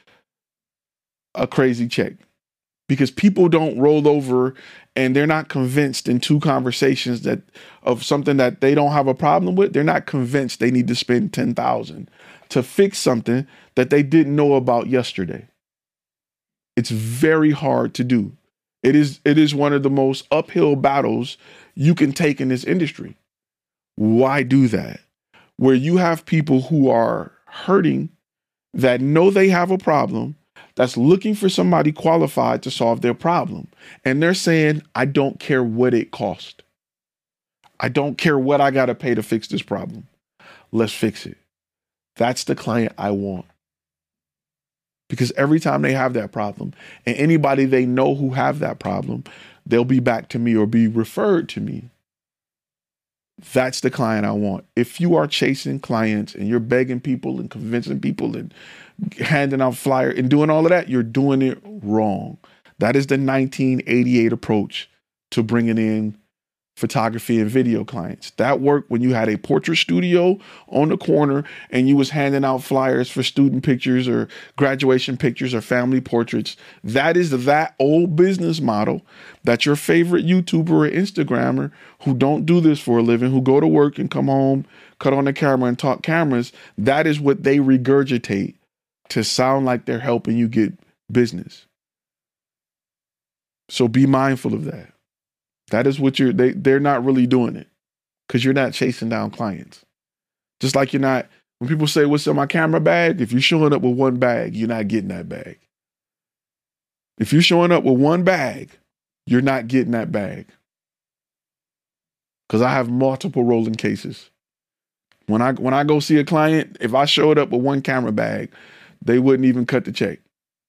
a crazy check, because people don't roll over and they're not convinced in two conversations that of something that they don't have a problem with. They're not convinced they need to spend ten thousand dollars to fix something that they didn't know about yesterday. It's very hard to do. It is, it is one of the most uphill battles you can take in this industry. Why do that? Where you have people who are hurting, that know they have a problem, that's looking for somebody qualified to solve their problem. And they're saying, I don't care what it costs. I don't care what I got to pay to fix this problem. Let's fix it. That's the client I want. Because every time they have that problem, and anybody they know who have that problem, they'll be back to me or be referred to me. That's the client I want. If you are chasing clients and you're begging people and convincing people and handing out flyers and doing all of that, you're doing it wrong. That is the nineteen eighty-eight approach to bringing in photography and video clients. That worked when you had a portrait studio on the corner and you was handing out flyers for student pictures or graduation pictures or family portraits. That is that old business model that your favorite YouTuber or Instagrammer who don't do this for a living, who go to work and come home, cut on the camera and talk cameras, that is what they regurgitate to sound like they're helping you get business. So be mindful of that. That is what you're, they, they're not really doing it because you're not chasing down clients. Just like you're not, when people say, what's in my camera bag? If you're showing up with one bag, you're not getting that bag. If you're showing up with one bag, you're not getting that bag. Because I have multiple rolling cases. When I, when I go see a client, if I showed up with one camera bag, they wouldn't even cut the check.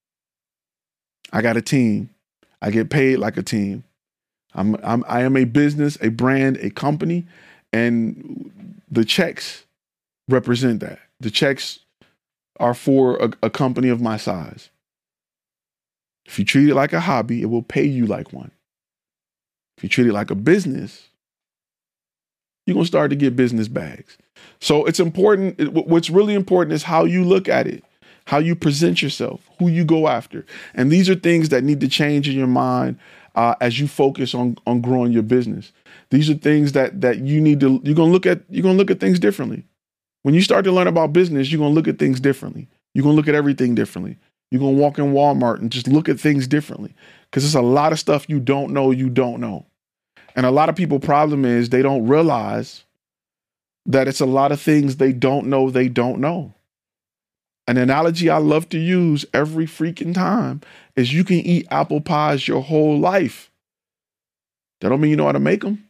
I got a team. I get paid like a team. I'm, I'm, I am a business, a brand, a company, and the checks represent that. The checks are for a, a company of my size. If you treat it like a hobby, it will pay you like one. If you treat it like a business, you're going to start to get business bags. So it's important. It, what's really important is how you look at it, how you present yourself, who you go after. And these are things that need to change in your mind Uh, as you focus on on growing your business. These are things that that you need to, you're gonna look at, you're gonna look at things differently. When you start to learn about business, you're gonna look at things differently. You're gonna look at everything differently. You're gonna walk in Walmart and just look at things differently. Because there's a lot of stuff you don't know, you don't know. And a lot of people's problem is they don't realize that it's a lot of things they don't know they don't know. An analogy I love to use every freaking time is you can eat apple pies your whole life. That don't mean you know how to make them.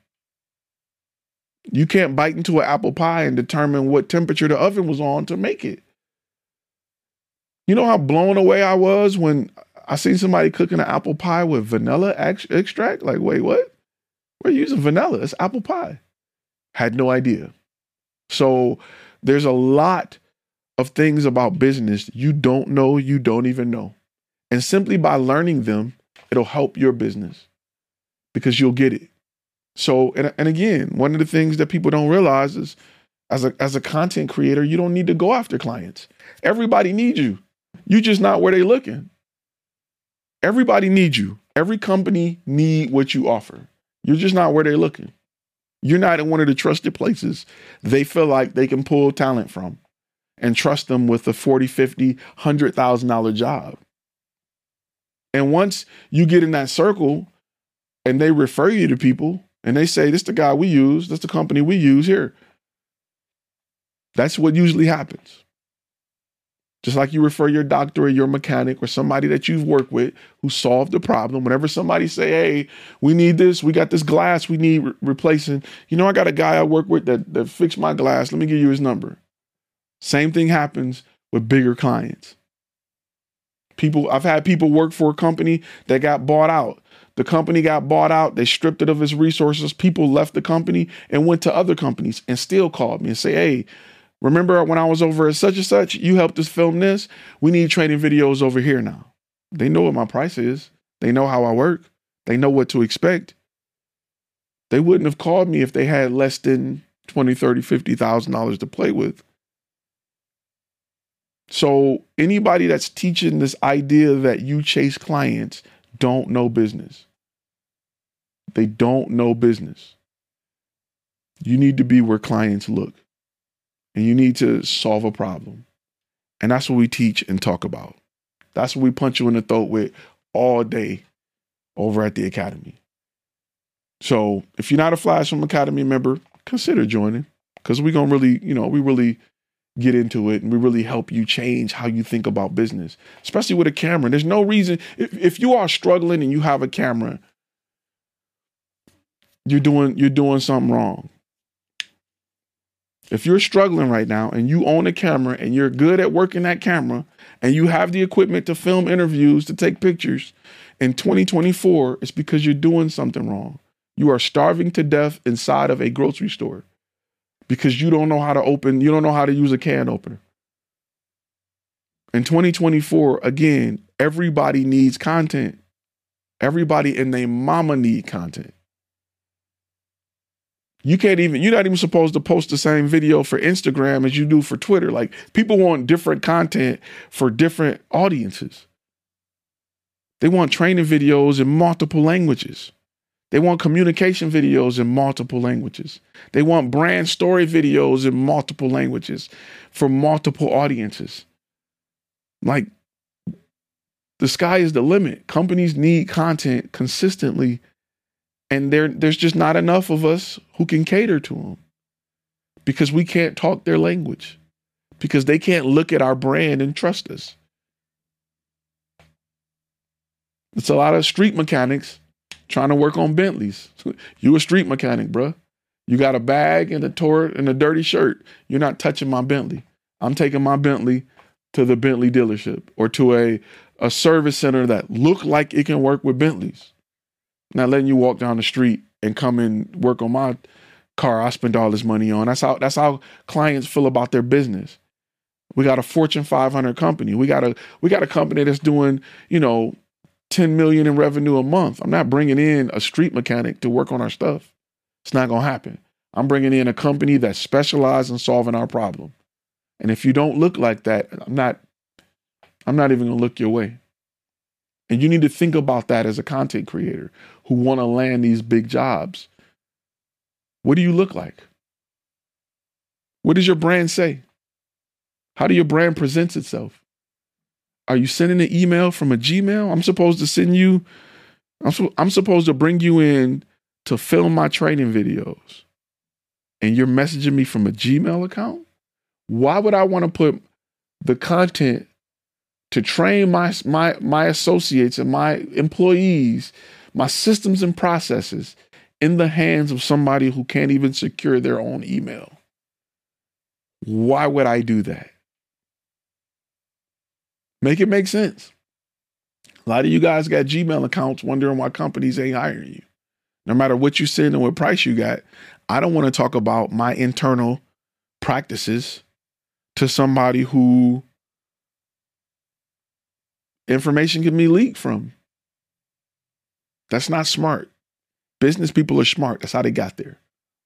You can't bite into an apple pie and determine what temperature the oven was on to make it. You know how blown away I was when I seen somebody cooking an apple pie with vanilla extract? Like, wait, what? We're using vanilla. It's apple pie. Had no idea. So there's a lot of things about business you don't know, you don't even know. And simply by learning them, it'll help your business because you'll get it. So, and, and again, one of the things that people don't realize is as a, as a content creator, you don't need to go after clients. Everybody needs you. You're just not where they're looking. Everybody needs you. Every company need what you offer. You're just not where they're looking. You're not in one of the trusted places they feel like they can pull talent from and trust them with a forty, fifty, one hundred thousand dollars job. And once you get in that circle and they refer you to people and they say, this is the guy we use, this is the company we use here. That's what usually happens. Just like you refer your doctor or your mechanic or somebody that you've worked with who solved the problem. Whenever somebody say, hey, we need this, we got this glass we need re- replacing. You know, I got a guy I work with that, that fixed my glass. Let me give you his number. Same thing happens with bigger clients. People, I've had people work for a company that got bought out. The company got bought out. They stripped it of its resources. People left the company and went to other companies and still called me and say, hey, remember when I was over at such and such, you helped us film this? We need training videos over here now. They know what my price is. They know how I work. They know what to expect. They wouldn't have called me if they had less than twenty, thirty, fifty thousand dollars to play with. So anybody that's teaching this idea that you chase clients don't know business. They don't know business. You need to be where clients look. And you need to solve a problem. And that's what we teach and talk about. That's what we punch you in the throat with all day over at the Academy. So if you're not a Flash Film Academy member, consider joining because we're going to really, you know, we really get into it and we really help you change how you think about business, especially with a camera. There's no reason, if, if you are struggling and you have a camera, you're doing, you're doing something wrong. If you're struggling right now and you own a camera and you're good at working that camera and you have the equipment to film interviews, to take pictures in twenty twenty-four, it's because you're doing something wrong. You are starving to death inside of a grocery store because you don't know how to open, you don't know how to use a can opener. In twenty twenty-four, again, everybody needs content. Everybody and their mama need content. You can't even, you're not even supposed to post the same video for Instagram as you do for Twitter. Like people want different content for different audiences. They want training videos in multiple languages. They want communication videos in multiple languages. They want brand story videos in multiple languages for multiple audiences. Like the sky is the limit. Companies need content consistently. And there, there's just not enough of us who can cater to them because we can't talk their language, because they can't look at our brand and trust us. It's a lot of street mechanics trying to work on Bentleys. You a street mechanic, bro. You got a bag and a tour and a dirty shirt. You're not touching my Bentley. I'm taking my Bentley to the Bentley dealership or to a, a service center that look like it can work with Bentleys. Not letting you walk down the street and come and work on my car I spent all this money on. That's how that's how clients feel about their business. We got a Fortune five hundred company. We got a we got a company that's doing, you know, ten million in revenue a month. I'm not bringing in a street mechanic to work on our stuff. It's not going to happen. I'm bringing in a company that specializes in solving our problem. And if you don't look like that, I'm not I'm not even going to look your way. And you need to think about that as a content creator who want to land these big jobs. What do you look like? What does your brand say? How do your brand present itself? Are you sending an email from a Gmail? I'm supposed to send you, I'm, su- I'm supposed to bring you in to film my training videos. and you're messaging me from a Gmail account, why would I want to put the content to train my, my, my associates and my employees, my systems and processes in the hands of somebody who can't even secure their own email? Why would I do that? Make it make sense. A lot of you guys got Gmail accounts wondering why companies ain't hiring you. No matter what you send and what price you got, I don't want to talk about my internal practices to somebody who information can be leaked from. That's not smart. Business people are smart. That's how they got there.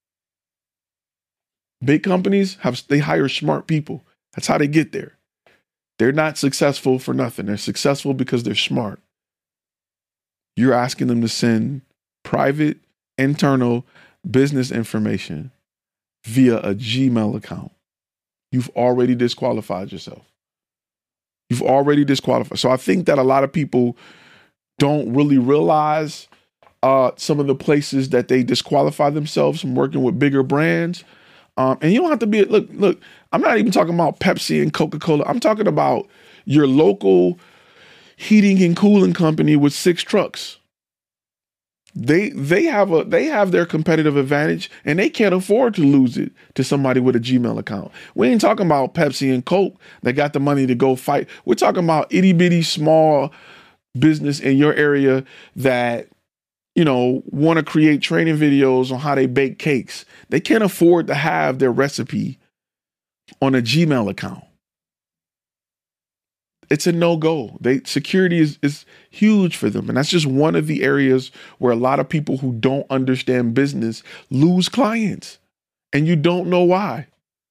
Big companies have, they hire smart people. That's how they get there. They're not successful for nothing. They're successful because they're smart. You're asking them to send private, internal business information via a Gmail account. You've already disqualified yourself. You've already disqualified. So I think that a lot of people don't really realize uh, some of the places that they disqualify themselves from working with bigger brands. Um, and you don't have to be, look, look, I'm not even talking about Pepsi and Coca-Cola. I'm talking about your local heating and cooling company with six trucks. They they have a they have their competitive advantage, and they can't afford to lose it to somebody with a Gmail account. We ain't talking about Pepsi and Coke that got the money to go fight. We're talking about itty bitty small business in your area that, you know, want to create training videos on how they bake cakes. They can't afford to have their recipe on a Gmail account. It's a no-go. They security is, is huge for them. And that's just one of the areas where a lot of people who don't understand business lose clients. And you don't know why.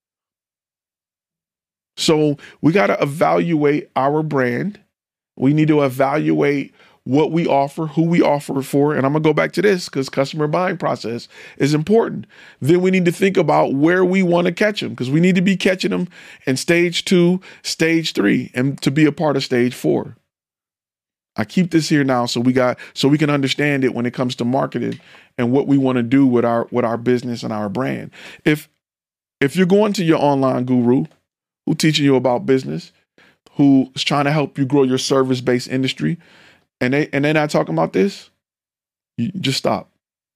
So we got to evaluate our brand. We need to evaluate what we offer, who we offer it for. And I'm going to go back to this because customer buying process is important. Then we need to think about where we want to catch them, because we need to be catching them in stage two, stage three, and to be a part of stage four. I keep this here now so we got so we can understand it when it comes to marketing and what we want to do with our with our business and our brand. If if you're going to your online guru who's teaching you about business, who is trying to help you grow your service-based industry, and they and they're not talking about this, you just stop.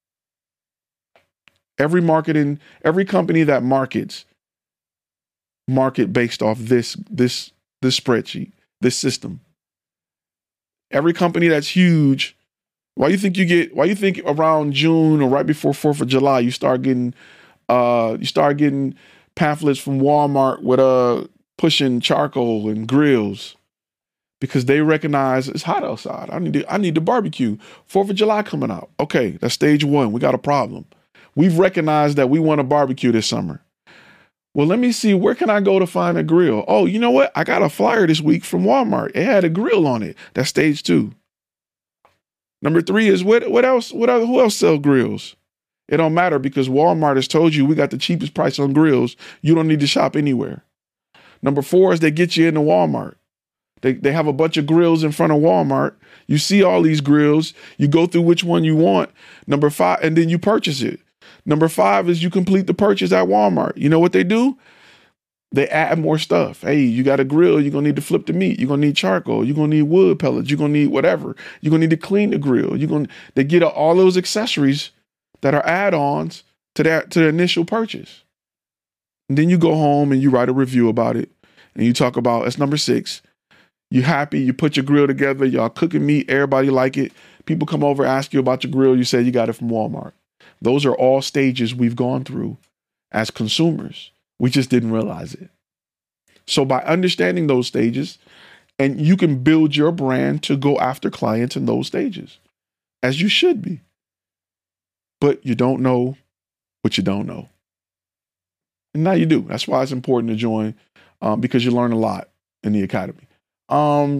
Every marketing, every company that markets, market based off this this this spreadsheet, this system. Every company that's huge, why you think you get? Why you think around June or right before Fourth of July you start getting, uh, you start getting pamphlets from Walmart with uh pushing charcoal and grills? Because they recognize it's hot outside. I need to, I need to barbecue. Fourth of July coming out. Okay, that's stage one. We got a problem. We've recognized that we want to barbecue this summer. Well, let me see, where can I go to find a grill? Oh, you know what? I got a flyer this week from Walmart. It had a grill on it. That's stage two. Number three is what what else? What other, who else sell grills? It don't matter because Walmart has told you we got the cheapest price on grills. You don't need to shop anywhere. Number four is they get you into Walmart. They they have a bunch of grills in front of Walmart. You see all these grills. You go through which one you want. Number five, and then you purchase it. Number five is you complete the purchase at Walmart. You know what they do? They add more stuff. Hey, you got a grill. You're going to need to flip the meat. You're going to need charcoal. You're going to need wood pellets. You're going to need whatever. You're going to need to clean the grill. You're going to, they get all those accessories that are add-ons to that, to the initial purchase. And then you go home and you write a review about it. And you talk about, that's number six. You happy, you put your grill together, y'all cooking meat, everybody like it. People come over, ask you about your grill, you say you got it from Walmart. Those are all stages we've gone through as consumers. We just didn't realize it. So by understanding those stages, and you can build your brand to go after clients in those stages, as you should be. But you don't know what you don't know. And now you do. That's why it's important to join, um, because you learn a lot in the academy. Um,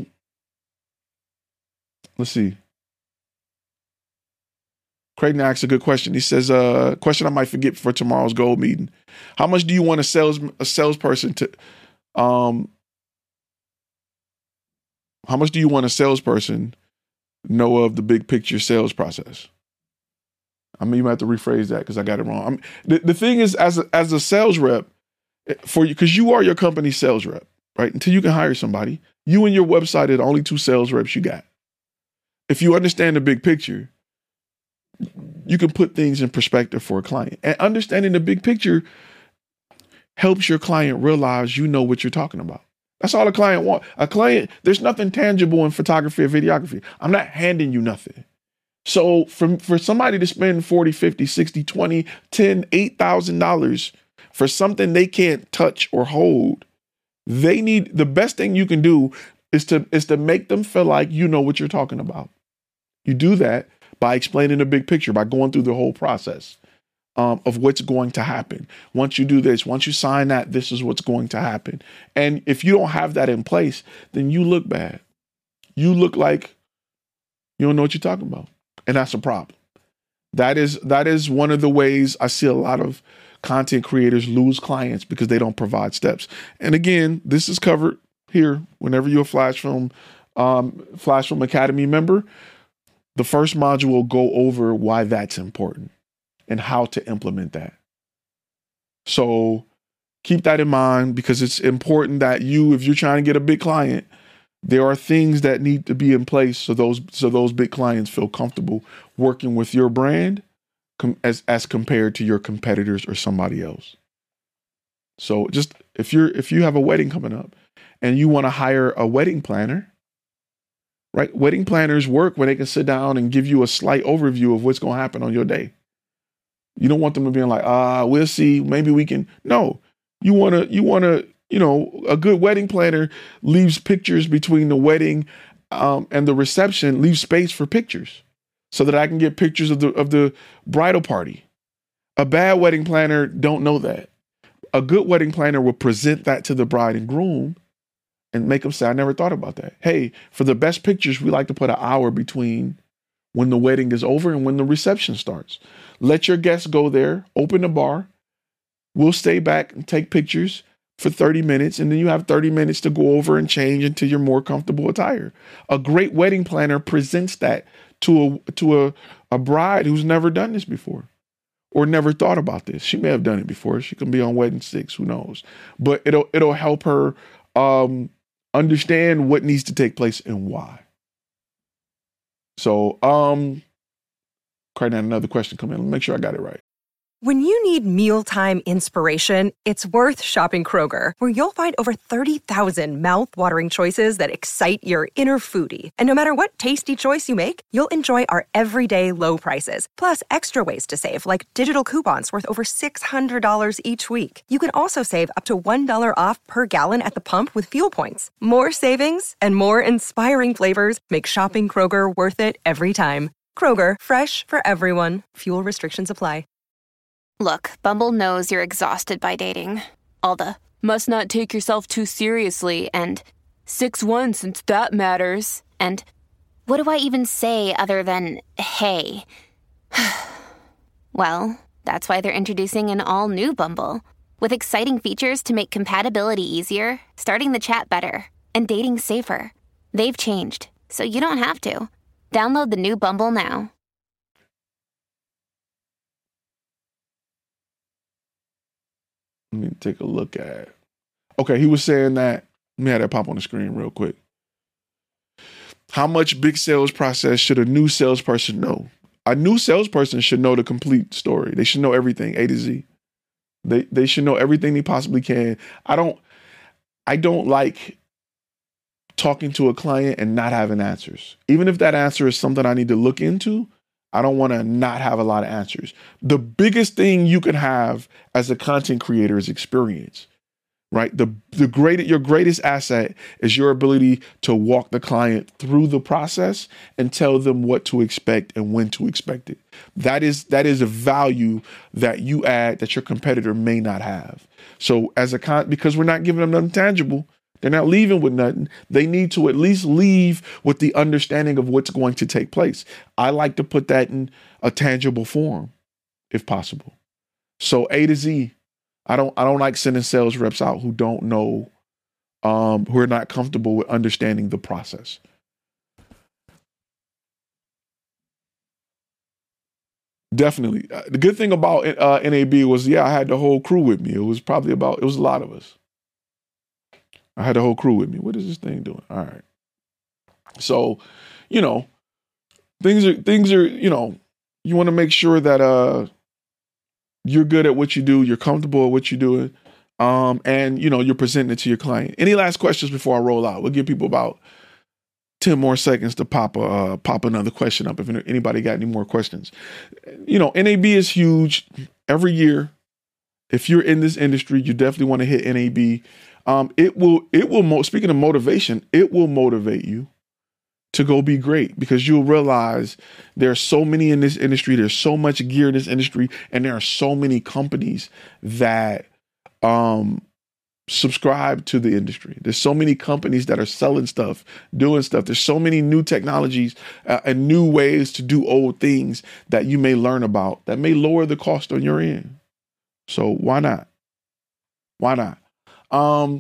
let's see. Creighton asks a good question. He says, uh, question I might forget for tomorrow's goal meeting. How much do you want a sales a salesperson to um how much do you want a salesperson know of the big picture sales process? I mean, you might have to rephrase that because I got it wrong. I'm, the, the thing is, as a, as a sales rep, for you, because you are your company's sales rep, right? Until you can hire somebody, you and your website are the only two sales reps you got. If you understand the big picture, you can put things in perspective for a client. And understanding the big picture helps your client realize you know what you're talking about. That's all a client wants. A client, there's nothing tangible in photography or videography. I'm not handing you nothing. So for, for somebody to spend forty, fifty, sixty, twenty, ten, eight thousand dollars for something they can't touch or hold, they need, the best thing you can do is to is to make them feel like you know what you're talking about. You do that by explaining the big picture, by going through the whole process um, of what's going to happen. Once you do this, once you sign that, this is what's going to happen. And if you don't have that in place, then you look bad. You look like you don't know what you're talking about. And that's a problem. That is that is one of the ways I see a lot of content creators lose clients because they don't provide steps. And again, this is covered here. Whenever you're a Flash Film, um, Flash Film Academy member, the first module will go over why that's important and how to implement that. So keep that in mind because it's important that you, if you're trying to get a big client, there are things that need to be in place so those so those big clients feel comfortable working with your brand com- as as compared to your competitors or somebody else. So just if you're if you have a wedding coming up and you want to hire a wedding planner, right? Wedding planners work when they can sit down and give you a slight overview of what's going to happen on your day. You don't want them to be like, ah, we'll see, maybe we can. No, you want to you want to You know, a good wedding planner leaves pictures between the wedding um, and the reception, leaves space for pictures so that I can get pictures of the of the bridal party. A bad wedding planner don't know that. A good wedding planner will present that to the bride and groom and make them say, I never thought about that. Hey, for the best pictures, we like to put an hour between when the wedding is over and when the reception starts. Let your guests go there, open the bar. We'll stay back and take pictures for thirty minutes, and then you have thirty minutes to go over and change into your more comfortable attire. A great wedding planner presents that to a to a, a bride who's never done this before or never thought about this. She may have done it before. She can be on wedding six, who knows? But it'll it'll help her um, understand what needs to take place and why. So, um, right now, another question come in. Let me make sure I got it right. When you need mealtime inspiration, it's worth shopping Kroger, where you'll find over thirty thousand mouth-watering choices that excite your inner foodie. And no matter what tasty choice you make, you'll enjoy our everyday low prices, plus extra ways to save, like digital coupons worth over six hundred dollars each week. You can also save up to one dollar off per gallon at the pump with fuel points. More savings and more inspiring flavors make shopping Kroger worth it every time. Kroger, fresh for everyone. Fuel restrictions apply. Look, Bumble knows you're exhausted by dating. All the, must not take yourself too seriously, and six one since that matters, and what do I even say other than, hey? Well, that's why they're introducing an all-new Bumble, with exciting features to make compatibility easier, starting the chat better, and dating safer. They've changed, so you don't have to. Download the new Bumble now. Let me take a look at. Okay, he was saying that. Let me have that pop on the screen real quick. How much big sales process should a new salesperson know? A new salesperson should know the complete story. They should know everything, A to Z. They they should know everything they possibly can. I don't I don't like talking to a client and not having answers. Even if that answer is something I need to look into, I don't want to not have a lot of answers. The biggest thing you can have as a content creator is experience, right? The the great your greatest asset is your ability to walk the client through the process and tell them what to expect and when to expect it. That is that is a value that you add that your competitor may not have. So as a con, because we're not giving them nothing tangible, they're not leaving with nothing. They need to at least leave with the understanding of what's going to take place. I like to put that in a tangible form, if possible. So A to Z, I don't I don't like sending sales reps out who don't know, um, who are not comfortable with understanding the process. Definitely. Uh, The good thing about uh, N A B was, yeah, I had the whole crew with me. It was probably about, it was a lot of us. I had the whole crew with me. What is this thing doing? All right. So, you know, things are, things are, you know, you want to make sure that uh, you're good at what you do, you're comfortable at what you're doing, um, and, you know, you're presenting it to your client. Any last questions before I roll out? We'll give people about ten more seconds to pop a, uh, pop another question up if anybody got any more questions. You know, N A B is huge every year. If you're in this industry, you definitely want to hit N A B. Um, it will, it will, mo- speaking of motivation, it will motivate you to go be great, because you'll realize there are so many in this industry. There's so much gear in this industry, and there are so many companies that um, subscribe to the industry. There's so many companies that are selling stuff, doing stuff. There's so many new technologies uh, and new ways to do old things that you may learn about that may lower the cost on your end. So why not? Why not? Um,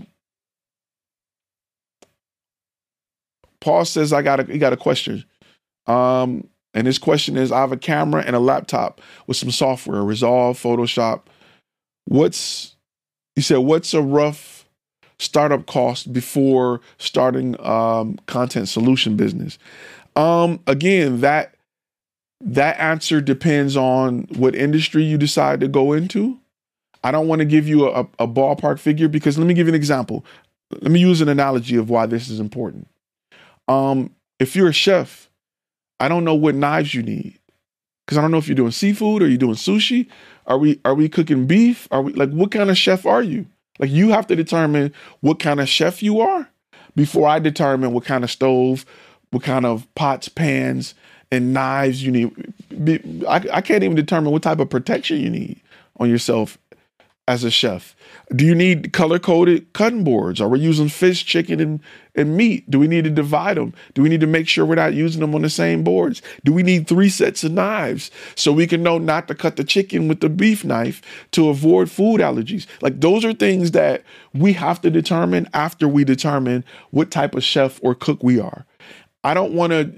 Paul says, I got a, he got a question. Um, and his question is, I have a camera and a laptop with some software, Resolve, Photoshop. What's, he said, what's a rough startup cost before starting um, content solution business? Um, again, that, that answer depends on what industry you decide to go into. I don't want to give you a, a ballpark figure, because let me give you an example. Let me use an analogy of why this is important. Um, if you're a chef, I don't know what knives you need, because I don't know if you're doing seafood or you're doing sushi. Are we are we cooking beef? Are we like, what kind of chef are you? Like, you have to determine what kind of chef you are before I determine what kind of stove, what kind of pots, pans, and knives you need. I, I can't even determine what type of protection you need on yourself as a chef. Do you need color-coded cutting boards? Are we using fish, chicken, and, and meat? Do we need to divide them? Do we need to make sure we're not using them on the same boards? Do we need three sets of knives so we can know not to cut the chicken with the beef knife to avoid food allergies? Like, those are things that we have to determine after we determine what type of chef or cook we are. I don't want to,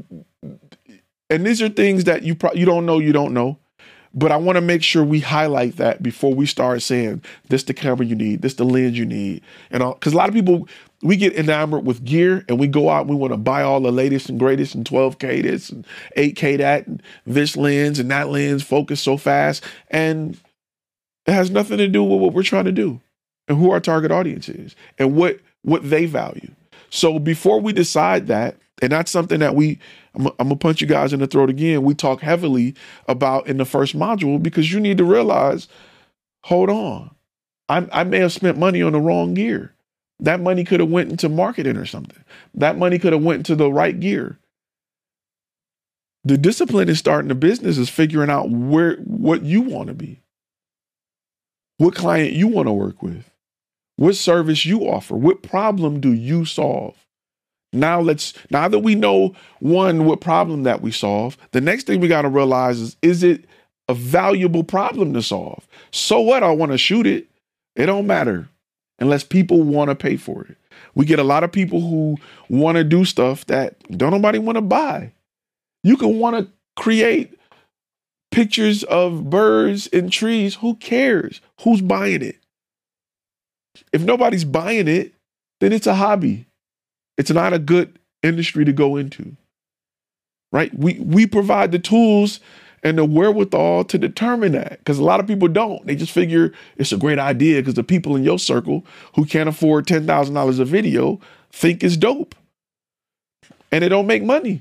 and these are things that you pro- you don't know, you don't know. But I want to make sure we highlight that before we start saying, this the camera you need, this the lens you need. And all, because a lot of people, we get enamored with gear and we go out and we want to buy all the latest and greatest and twelve K this and eight K that and this lens and that lens, focus so fast. And it has nothing to do with what we're trying to do and who our target audience is and what, what they value. So before we decide that, and that's something that we, I'm, I'm gonna punch you guys in the throat again, we talk heavily about in the first module, because you need to realize, hold on, I, I may have spent money on the wrong gear. That money could have went into marketing or something. That money could have went into the right gear. The discipline in starting a business is figuring out where, what you want to be, what client you want to work with, what service you offer, what problem do you solve? Now let's, now that we know, one, what problem that we solve, the next thing we got to realize is, is it a valuable problem to solve? So what? I want to shoot it. It don't matter unless people want to pay for it. We get a lot of people who want to do stuff that don't nobody want to buy. You can want to create pictures of birds and trees. Who cares? Who's buying it? If nobody's buying it, then it's a hobby. It's not a good industry to go into, right? We we provide the tools and the wherewithal to determine that, because a lot of people don't. They just figure it's a great idea because the people in your circle who can't afford ten thousand dollars a video think it's dope, and they don't make money.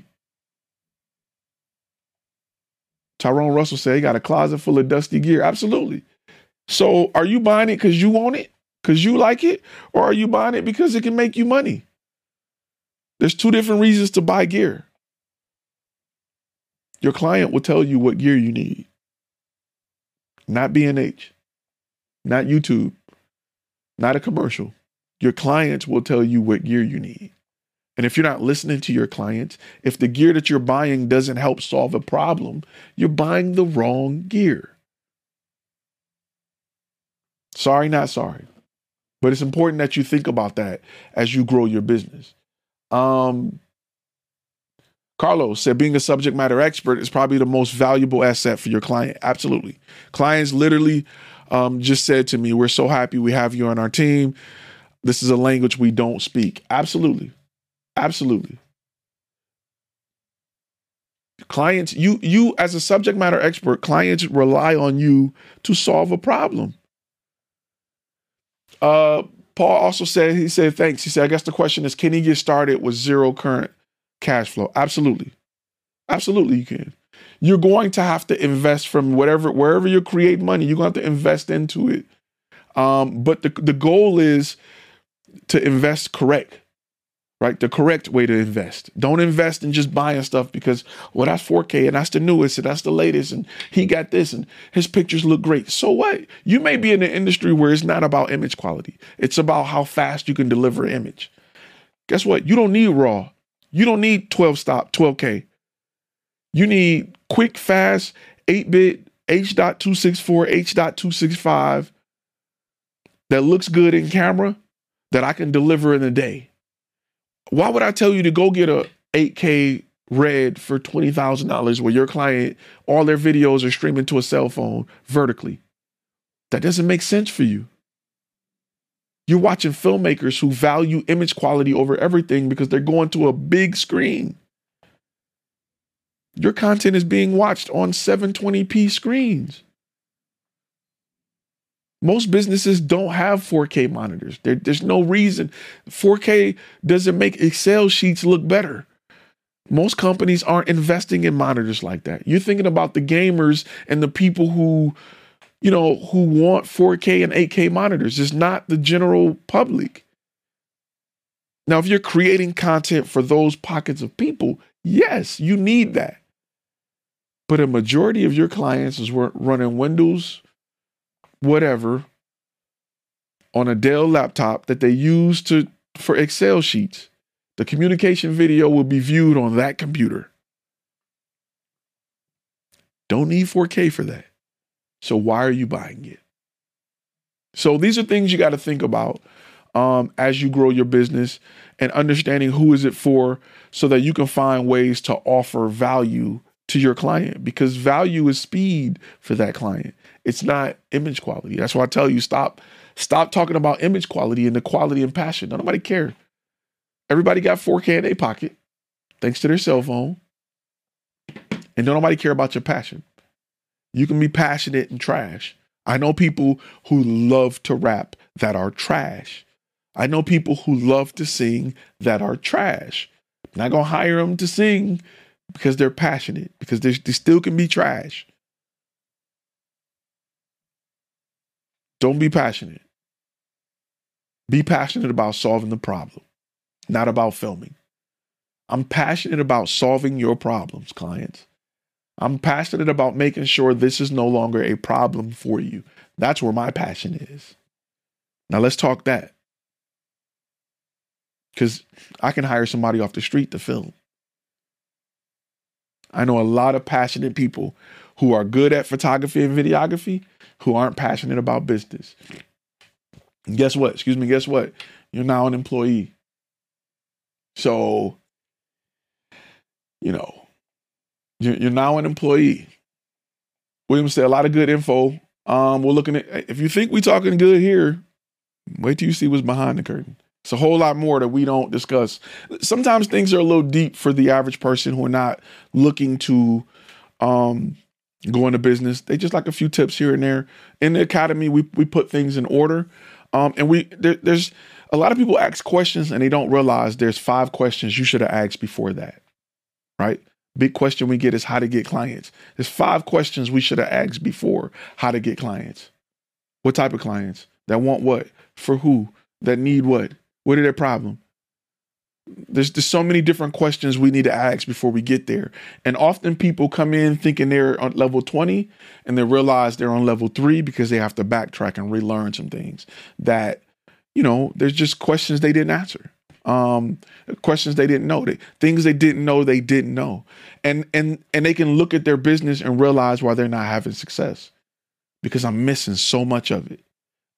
Tyrone Russell said he got a closet full of dusty gear. Absolutely. So are you buying it because you want it, because you like it, or are you buying it because it can make you money? There's two different reasons to buy gear. Your client will tell you what gear you need. Not B and H, not YouTube, not a commercial. Your clients will tell you what gear you need. And if you're not listening to your clients, if the gear that you're buying doesn't help solve a problem, you're buying the wrong gear. Sorry, not sorry. But it's important that you think about that as you grow your business. Um, Carlos said being a subject matter expert is probably the most valuable asset for your client. Absolutely. Clients literally um, just said to me, we're so happy we have you on our team. This is a language we don't speak. Absolutely. Absolutely. Clients, you you as a subject matter expert, clients rely on you to solve a problem. Uh, Paul also said, he said, thanks. He said, I guess the question is, can he get started with zero current cash flow? Absolutely. Absolutely, you can. You're going to have to invest from whatever, wherever you create money, you're going to have to invest into it. Um, but the, the goal is to invest correct, right? The correct way to invest. Don't invest in just buying stuff because, well, that's four K and that's the newest and that's the latest and he got this and his pictures look great. So what? You may be in an industry where it's not about image quality. It's about how fast you can deliver an image. Guess what? You don't need RAW. You don't need twelve stop, twelve K. You need quick, fast, eight bit, H two sixty-four, H two sixty-five that looks good in camera that I can deliver in a day. Why would I tell you to go get a eight K Red for twenty thousand dollars where your client, all their videos are streaming to a cell phone vertically? That doesn't make sense for you. You're watching filmmakers who value image quality over everything because they're going to a big screen. Your content is being watched on seven twenty p screens. Most businesses don't have four K monitors. There, there's no reason. four K doesn't make Excel sheets look better. Most companies aren't investing in monitors like that. You're thinking about the gamers and the people who, you know, who want four K and eight K monitors. It's not the general public. Now, if you're creating content for those pockets of people, yes, you need that. But a majority of your clients is running Windows, whatever, on a Dell laptop that they use to for Excel sheets. The communication video will be viewed on that computer. Don't need four K for that. So why are you buying it? So these are things you got to think about um, as you grow your business and understanding who is it for so that you can find ways to offer value to your client, because value is speed for that client. It's not image quality. That's why I tell you, stop, stop talking about image quality and the quality and passion. Don't nobody care. Everybody got four K in their pocket, thanks to their cell phone. And don't nobody care about your passion. You can be passionate and trash. I know people who love to rap that are trash. I know people who love to sing that are trash. I'm not going to hire them to sing because they're passionate, because they still can be trash. Don't be passionate. Be passionate about solving the problem, not about filming. I'm passionate about solving your problems, clients. I'm passionate about making sure this is no longer a problem for you. That's where my passion is. Now let's talk that. Because I can hire somebody off the street to film. I know a lot of passionate people who are good at photography and videography who aren't passionate about business. And guess what? Excuse me, guess what? You're now an employee. So, you know, you're, you're now an employee. William said a lot of good info. Um, we're looking at, if you think we're talking good here, wait till you see what's behind the curtain. It's a whole lot more that we don't discuss. Sometimes things are a little deep for the average person who are not looking to um, go into business. They just like a few tips here and there. In the academy, we we put things in order. Um, and we there, there's a lot of people ask questions and they don't realize there's five questions you should have asked before that, right? Big question we get is how to get clients. There's five questions we should have asked before how to get clients. What type of clients? That want what? For who? That need what? What is their problem? There's just so many different questions we need to ask before we get there. And often people come in thinking they're on level twenty and they realize they're on level three because they have to backtrack and relearn some things that, you know, there's just questions they didn't answer. Um, questions they didn't know, they, things they didn't know they didn't know. And, and, and they can look at their business and realize why they're not having success, because I'm missing so much of it.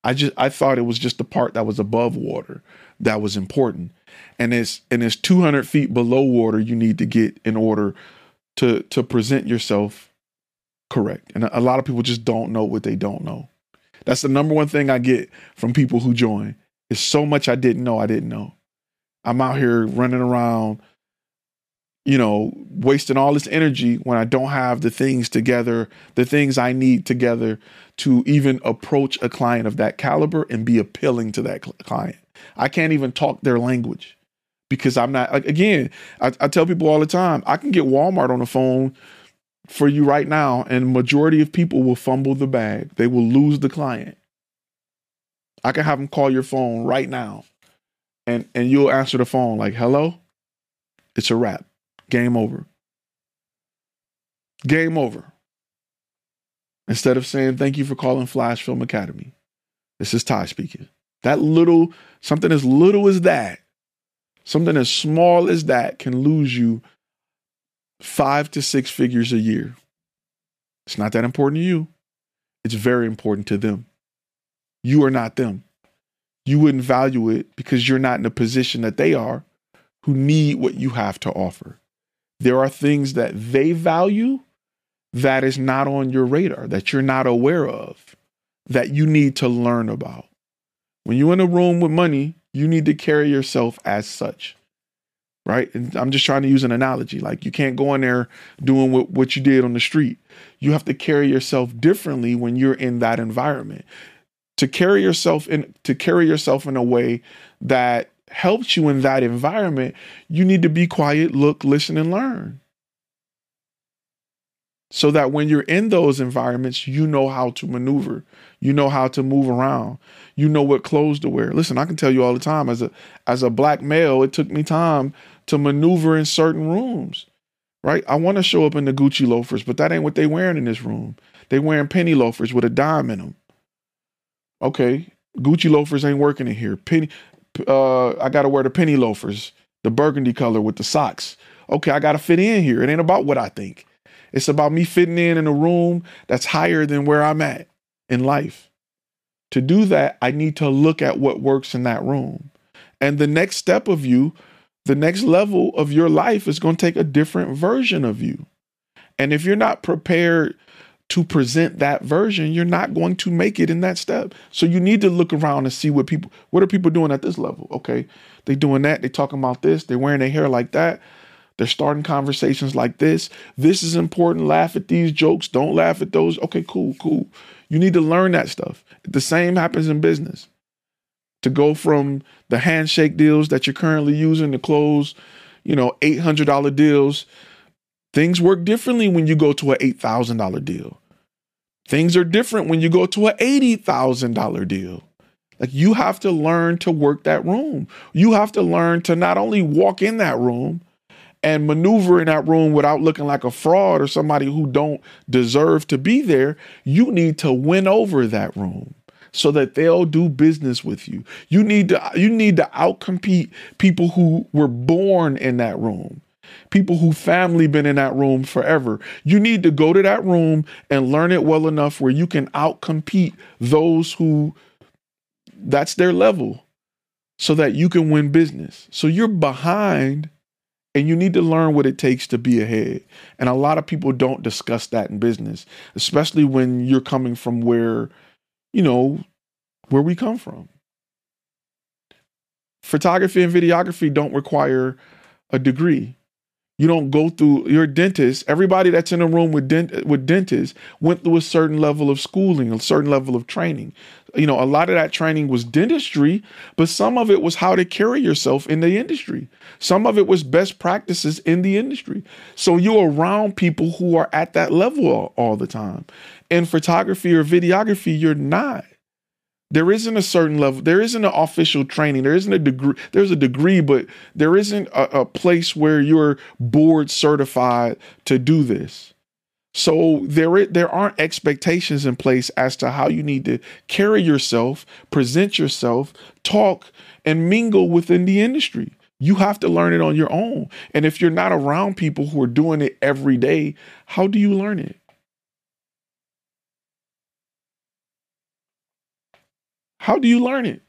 I just I thought it was just the part that was above water that was important. And it's and it's two hundred feet below water you need to get in order to to present yourself correct. And a, a lot of people just don't know what they don't know. That's the number one thing I get from people who join. It's so much I didn't know I didn't know. I'm out here running around, you know, wasting all this energy when I don't have the things together, the things I need together to even approach a client of that caliber and be appealing to that cl- client. I can't even talk their language because I'm not, like, again, I, I tell people all the time, I can get Walmart on the phone for you right now, and majority of people will fumble the bag. They will lose the client. I can have them call your phone right now, and, and you'll answer the phone like, hello, it's a wrap. Game over. Game over. Instead of saying, thank you for calling Flash Film Academy. This is Ty speaking. That little, something as little as that, something as small as that can lose you five to six figures a year. It's not that important to you. It's very important to them. You are not them. You wouldn't value it because you're not in the position that they are, who need what you have to offer. There are things that they value that is not on your radar, that you're not aware of, that you need to learn about. When you're in a room with money, you need to carry yourself as such, right? And I'm just trying to use an analogy. Like, you can't go in there doing what, what you did on the street. You have to carry yourself differently when you're in that environment. To carry yourself in, to carry yourself in a way that helps you in that environment, you need to be quiet, look, listen, and learn. So that when you're in those environments, you know how to maneuver. You know how to move around. You know what clothes to wear. Listen, I can tell you all the time, as a as a black male, it took me time to maneuver in certain rooms, right? I want to show up in the Gucci loafers, but that ain't what they wearing in this room. They wearing penny loafers with a dime in them. Okay, Gucci loafers ain't working in here. Penny, uh, I got to wear the penny loafers, the burgundy color with the socks. Okay, I got to fit in here. It ain't about what I think. It's about me fitting in in a room that's higher than where I'm at in life. To do that, I need to look at what works in that room. And the next step of you, the next level of your life is going to take a different version of you. And if you're not prepared to present that version, you're not going to make it in that step. So you need to look around and see what people, what are people doing at this level? Okay, they doing that. They talking about this. They're wearing their hair like that. They're starting conversations like this. This is important. Laugh at these jokes. Don't laugh at those. Okay, cool, cool. You need to learn that stuff. The same happens in business. To go from the handshake deals that you're currently using to close, you know, eight hundred dollars deals, things work differently when you go to an eight thousand dollars deal. Things are different when you go to an eighty thousand dollars deal. Like, you have to learn to work that room. You have to learn to not only walk in that room and maneuver in that room without looking like a fraud or somebody who don't deserve to be there. You need to win over that room so that they'll do business with you. You need to, you need to outcompete people who were born in that room, people who family been in that room forever. You need to go to that room and learn it well enough where you can outcompete those who that's their level so that you can win business. So you're behind, and you need to learn what it takes to be ahead. And a lot of people don't discuss that in business, especially when you're coming from where, you know, where we come from. Photography and videography don't require a degree. You don't go through, you're a dentist. Everybody that's in a room with dent, with dentists went through a certain level of schooling, a certain level of training. You know, a lot of that training was dentistry, but some of it was how to carry yourself in the industry. Some of it was best practices in the industry. So you're around people who are at that level all, all the time. In photography or videography, you're not. There isn't a certain level. There isn't an official training. There isn't a degree. There's a degree, but there isn't a, a place where you're board certified to do this. So there, there aren't expectations in place as to how you need to carry yourself, present yourself, talk, and mingle within the industry. You have to learn it on your own. And if you're not around people who are doing it every day, how do you learn it? How do you learn it?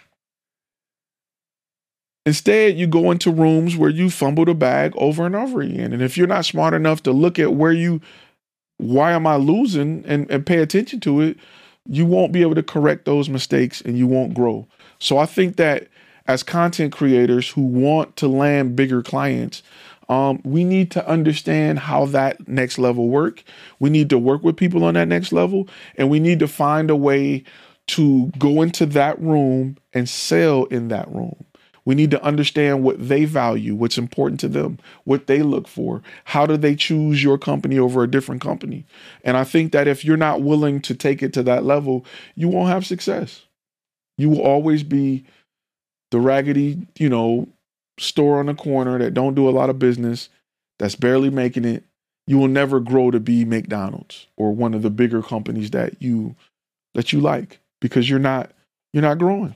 Instead, you go into rooms where you fumble the bag over and over again. And if you're not smart enough to look at where you, why am I losing and, and pay attention to it, you won't be able to correct those mistakes and you won't grow. So I think that as content creators who want to land bigger clients, um, we need to understand how that next level work. We need to work with people on that next level, and we need to find a way to go into that room and sell in that room. We need to understand what they value, what's important to them, what they look for. How do they choose your company over a different company? And I think that if you're not willing to take it to that level, you won't have success. You will always be the raggedy, you know, store on the corner that don't do a lot of business, that's barely making it. You will never grow to be McDonald's or one of the bigger companies that you that you like, because you're not you're not growing.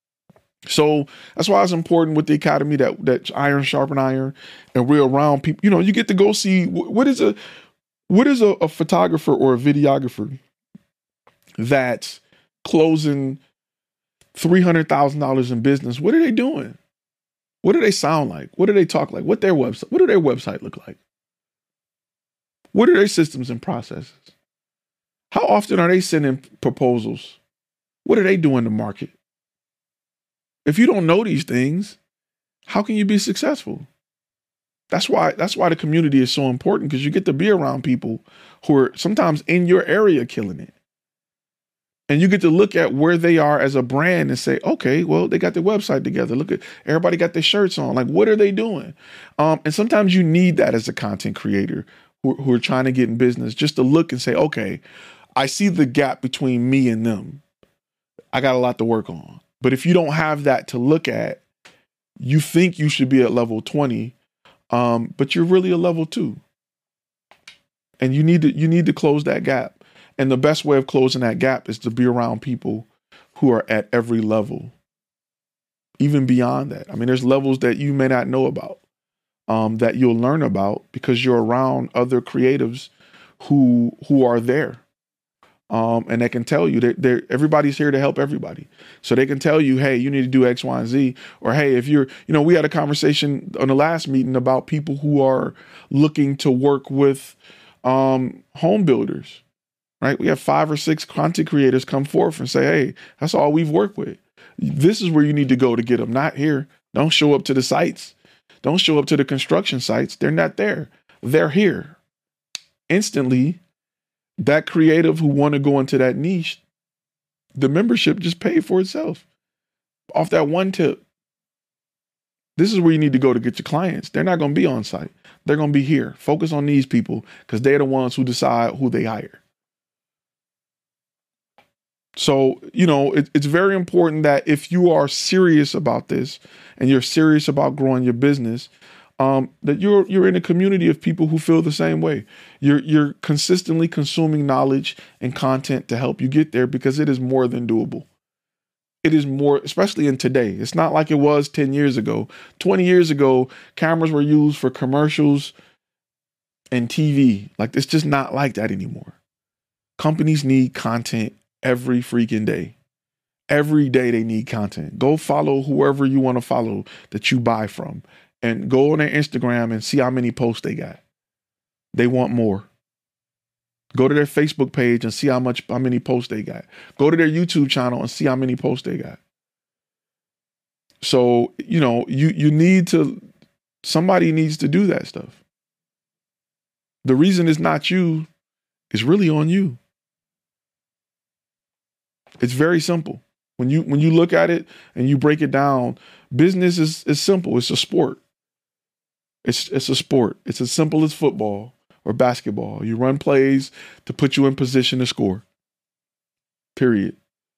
So that's why it's important with the academy that that iron sharpen iron, and we're around people. You know, you get to go see what is a what is a, a photographer or a videographer that's closing three hundred thousand dollars in business. What are they doing? What do they sound like? What do they talk like? What their website? What do their website look like? What are their systems and processes? How often are they sending proposals? What are they doing to market? If you don't know these things, how can you be successful? That's why that's why the community is so important, because you get to be around people who are sometimes in your area killing it. And you get to look at where they are as a brand and say, okay, well, they got their website together. Look at everybody got their shirts on. Like, what are they doing? Um, and sometimes you need that as a content creator who, who are trying to get in business, just to look and say, okay, I see the gap between me and them. I got a lot to work on. But if you don't have that to look at, you think you should be at level twenty, um, but you're really a level two. And you need to you need to close that gap. And the best way of closing that gap is to be around people who are at every level, even beyond that. I mean, there's levels that you may not know about, um, that you'll learn about because you're around other creatives who who are there. Um, and they can tell you that they're, everybody's here to help everybody. So they can tell you, hey, you need to do X, Y, and Z. Or, hey, if you're, you know, we had a conversation on the last meeting about people who are looking to work with um, home builders, right? We have five or six content creators come forth and say, hey, that's all we've worked with. This is where you need to go to get them, not here. Don't show up to the sites. Don't show up to the construction sites. They're not there. They're here. Instantly, that creative who want to go into that niche, the membership just paid for itself off that one tip. This is where you need to go to get your clients. They're not going to be on site. They're going to be here. Focus on these people because they're the ones who decide who they hire. So, you know, it, it's very important that if you are serious about this and you're serious about growing your business, Um, that you're you're in a community of people who feel the same way. You're you're consistently consuming knowledge and content to help you get there, because it is more than doable. It is more, especially in today. It's not like it was ten years ago. twenty years ago, cameras were used for commercials and T V. Like, it's just not like that anymore. Companies need content every freaking day. Every day they need content. Go follow whoever you want to follow that you buy from. And go on their Instagram and see how many posts they got. They want more. Go to their Facebook page and see how much, how many posts they got. Go to their YouTube channel and see how many posts they got. So, you know, you, you need to, somebody needs to do that stuff. The reason it's not you is really on you. It's very simple. When you, when you look at it and you break it down, business is, is simple. It's a sport. It's it's a sport. It's as simple as football or basketball. You run plays to put you in position to score. Period.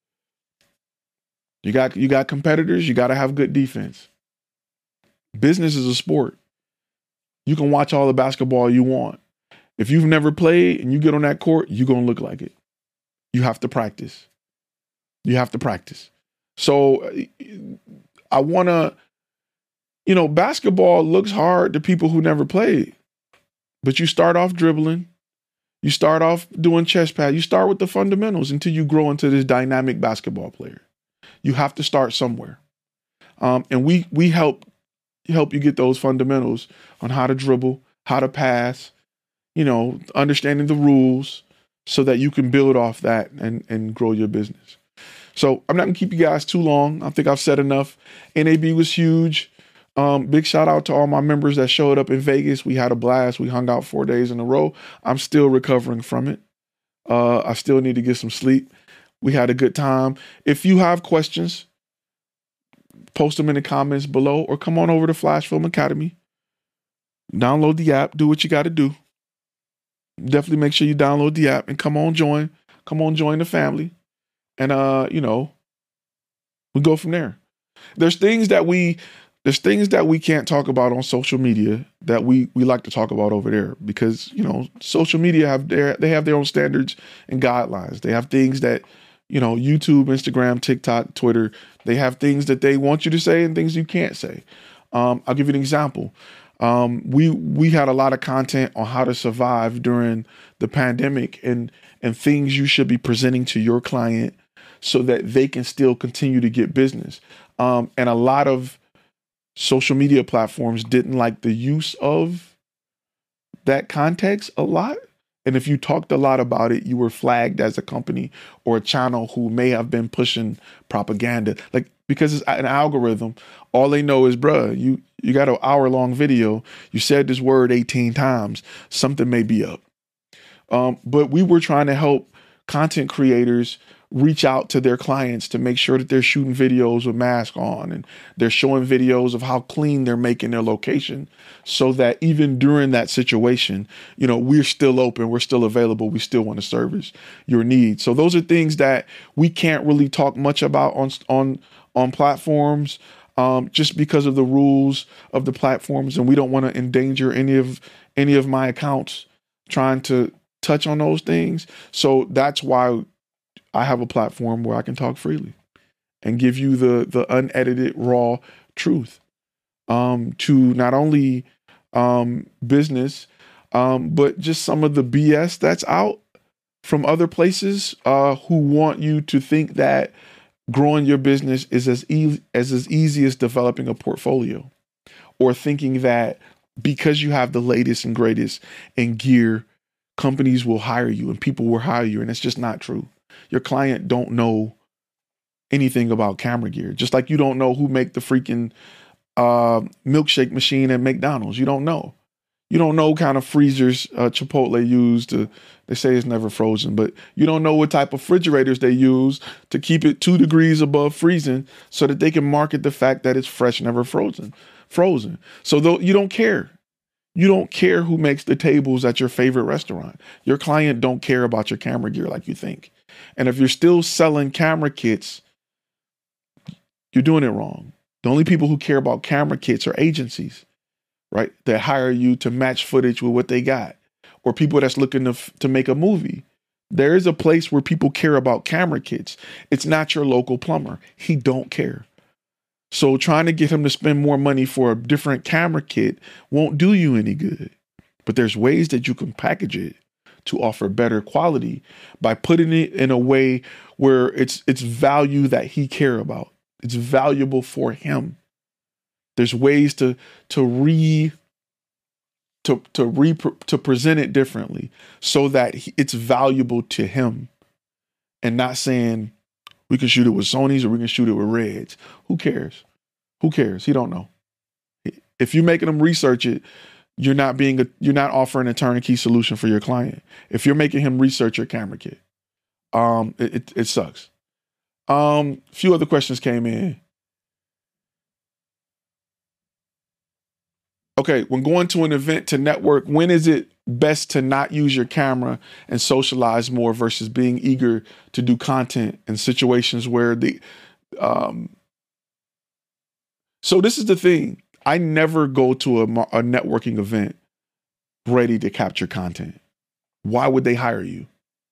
You got you got competitors, you got to have good defense. Business is a sport. You can watch all the basketball you want. If you've never played and you get on that court, you're going to look like it. You have to practice. You have to practice. So I want to, you know, basketball looks hard to people who never played, but you start off dribbling, you start off doing chest pad, you start with the fundamentals until you grow into this dynamic basketball player. You have to start somewhere. Um, and we we help help you get those fundamentals on how to dribble, how to pass, you know, understanding the rules so that you can build off that and, and grow your business. So I'm not gonna keep you guys too long. I think I've said enough. N A B was huge. Um, big shout out to all my members that showed up in Vegas. We had a blast. We hung out four days in a row. I'm still recovering from it. Uh, I still need to get some sleep. We had a good time. If you have questions, post them in the comments below or come on over to Flash Film Academy. Download the app. Do what you got to do. Definitely make sure you download the app and come on join. Come on join the family. And, uh, you know, we go from there. There's things that we... There's things that we can't talk about on social media that we we like to talk about over there because, you know, social media have their they have their own standards and guidelines. They have things that, you know, YouTube, Instagram, TikTok, Twitter, they have things that they want you to say and things you can't say. Um, I'll give you an example. Um, we we had a lot of content on how to survive during the pandemic and and things you should be presenting to your client so that they can still continue to get business. Um, and a lot of social media platforms didn't like the use of that context a lot. And if you talked a lot about it, you were flagged as a company or a channel who may have been pushing propaganda. Like, because it's an algorithm, all they know is, bruh, you, you got an hour long video. You said this word eighteen times. Something may be up. Um, but we were trying to help content creators reach out to their clients to make sure that they're shooting videos with masks on and they're showing videos of how clean they're making their location so that even during that situation, you know, we're still open, we're still available, we still want to service your needs. So those are things that we can't really talk much about on on on platforms um, just because of the rules of the platforms, and we don't want to endanger any of any of my accounts trying to touch on those things. So that's why I have a platform where I can talk freely and give you the the unedited, raw truth um, to not only um, business, um, but just some of the B S that's out from other places uh, who want you to think that growing your business is as easy as as easy as developing a portfolio, or thinking that because you have the latest and greatest in gear, companies will hire you and people will hire you, and it's just not true. Your client don't know anything about camera gear, just like you don't know who make the freaking uh, milkshake machine at McDonald's. You don't know. You don't know what kind of freezers uh, Chipotle use to, they say it's never frozen, but you don't know what type of refrigerators they use to keep it two degrees above freezing so that they can market the fact that it's fresh, never frozen. Frozen. So though you don't care. You don't care who makes the tables at your favorite restaurant. Your client don't care about your camera gear like you think. And if you're still selling camera kits, you're doing it wrong. The only people who care about camera kits are agencies, right? That hire you to match footage with what they got, or people that's looking to, to make a movie. There is a place where people care about camera kits. It's not your local plumber. He don't care. So trying to get him to spend more money for a different camera kit won't do you any good. But there's ways that you can package it to offer better quality by putting it in a way where it's it's value that he care about. It's valuable for him. There's ways to to re to to re to present it differently so that he, it's valuable to him, and not saying we can shoot it with Sonys or we can shoot it with Reds. Who cares? Who cares? He don't know. If you're making him research it, you're not being a, you're not offering a turnkey solution for your client. If you're making him research your camera kit, um, it, it, it sucks. Um, a few other questions came in. Okay, when going to an event to network, when is it best to not use your camera and socialize more versus being eager to do content in situations where the, um, so this is the thing. I never go to a, a networking event ready to capture content. Why would they hire you?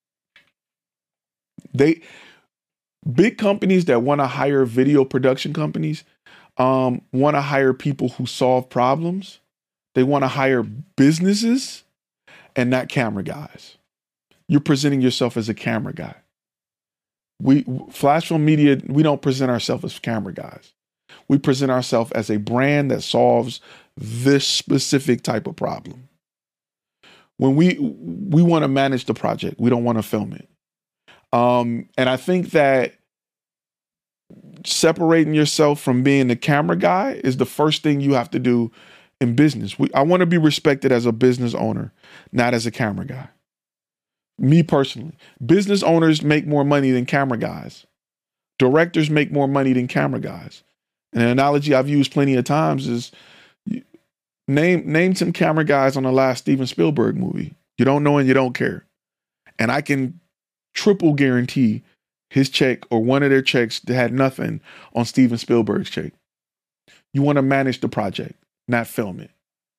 They, big companies that want to hire video production companies, um, want to hire people who solve problems. They want to hire businesses and not camera guys. You're presenting yourself as a camera guy. We Flash Film Media, we don't present ourselves as camera guys. We present ourselves as a brand that solves this specific type of problem. When we we want to manage the project, we don't want to film it. Um, and I think that separating yourself from being the camera guy is the first thing you have to do in business. We, I want to be respected as a business owner, not as a camera guy. Me personally, business owners make more money than camera guys. Directors make more money than camera guys. And an analogy I've used plenty of times is name name some camera guys on the last Steven Spielberg movie. You don't know and you don't care. And I can triple guarantee his check or one of their checks that had nothing on Steven Spielberg's check. You want to manage the project, not film it.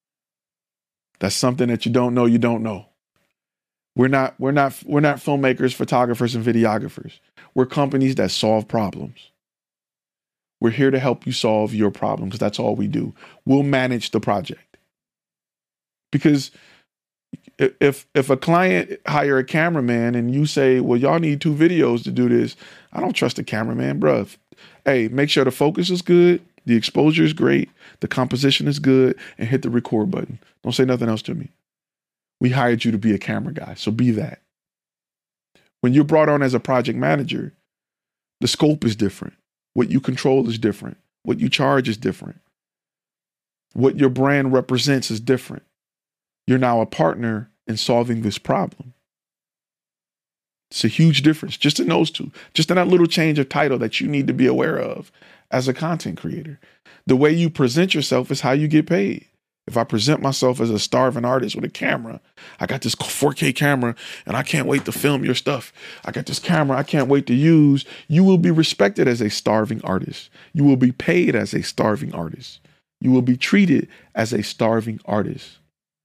That's something that you don't know, you don't know. We're not, we're not, we're not filmmakers, photographers, and videographers. We're companies that solve problems. We're here to help you solve your problems. That's all we do. We'll manage the project. Because if if a client hire a cameraman and you say, well, y'all need two videos to do this, I don't trust the cameraman, bruh. Hey, make sure the focus is good, the exposure is great, the composition is good, and hit the record button. Don't say nothing else to me. We hired you to be a camera guy, so be that. When you're brought on as a project manager, the scope is different. What you control is different. What you charge is different. What your brand represents is different. You're now a partner in solving this problem. It's a huge difference just in those two, just in that little change of title that you need to be aware of as a content creator. The way you present yourself is how you get paid. If I present myself as a starving artist with a camera, I got this four K camera and I can't wait to film your stuff. I got this camera I can't wait to use. You will be respected as a starving artist. You will be paid as a starving artist. You will be treated as a starving artist.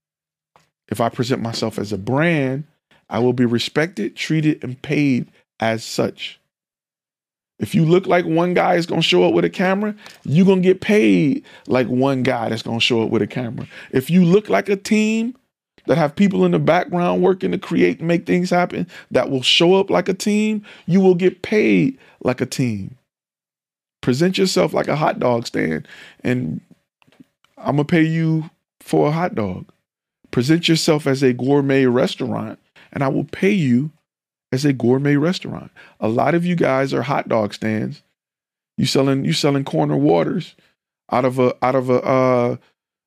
If I present myself as a brand, I will be respected, treated, and paid as such. If you look like one guy is going to show up with a camera, you're going to get paid like one guy that's going to show up with a camera. If you look like a team that have people in the background working to create and make things happen that will show up like a team, you will get paid like a team. Present yourself like a hot dog stand and I'm going to pay you for a hot dog. Present yourself as a gourmet restaurant and I will pay you as a gourmet restaurant. A lot of you guys are hot dog stands. You selling you selling corner waters out of a out of a uh,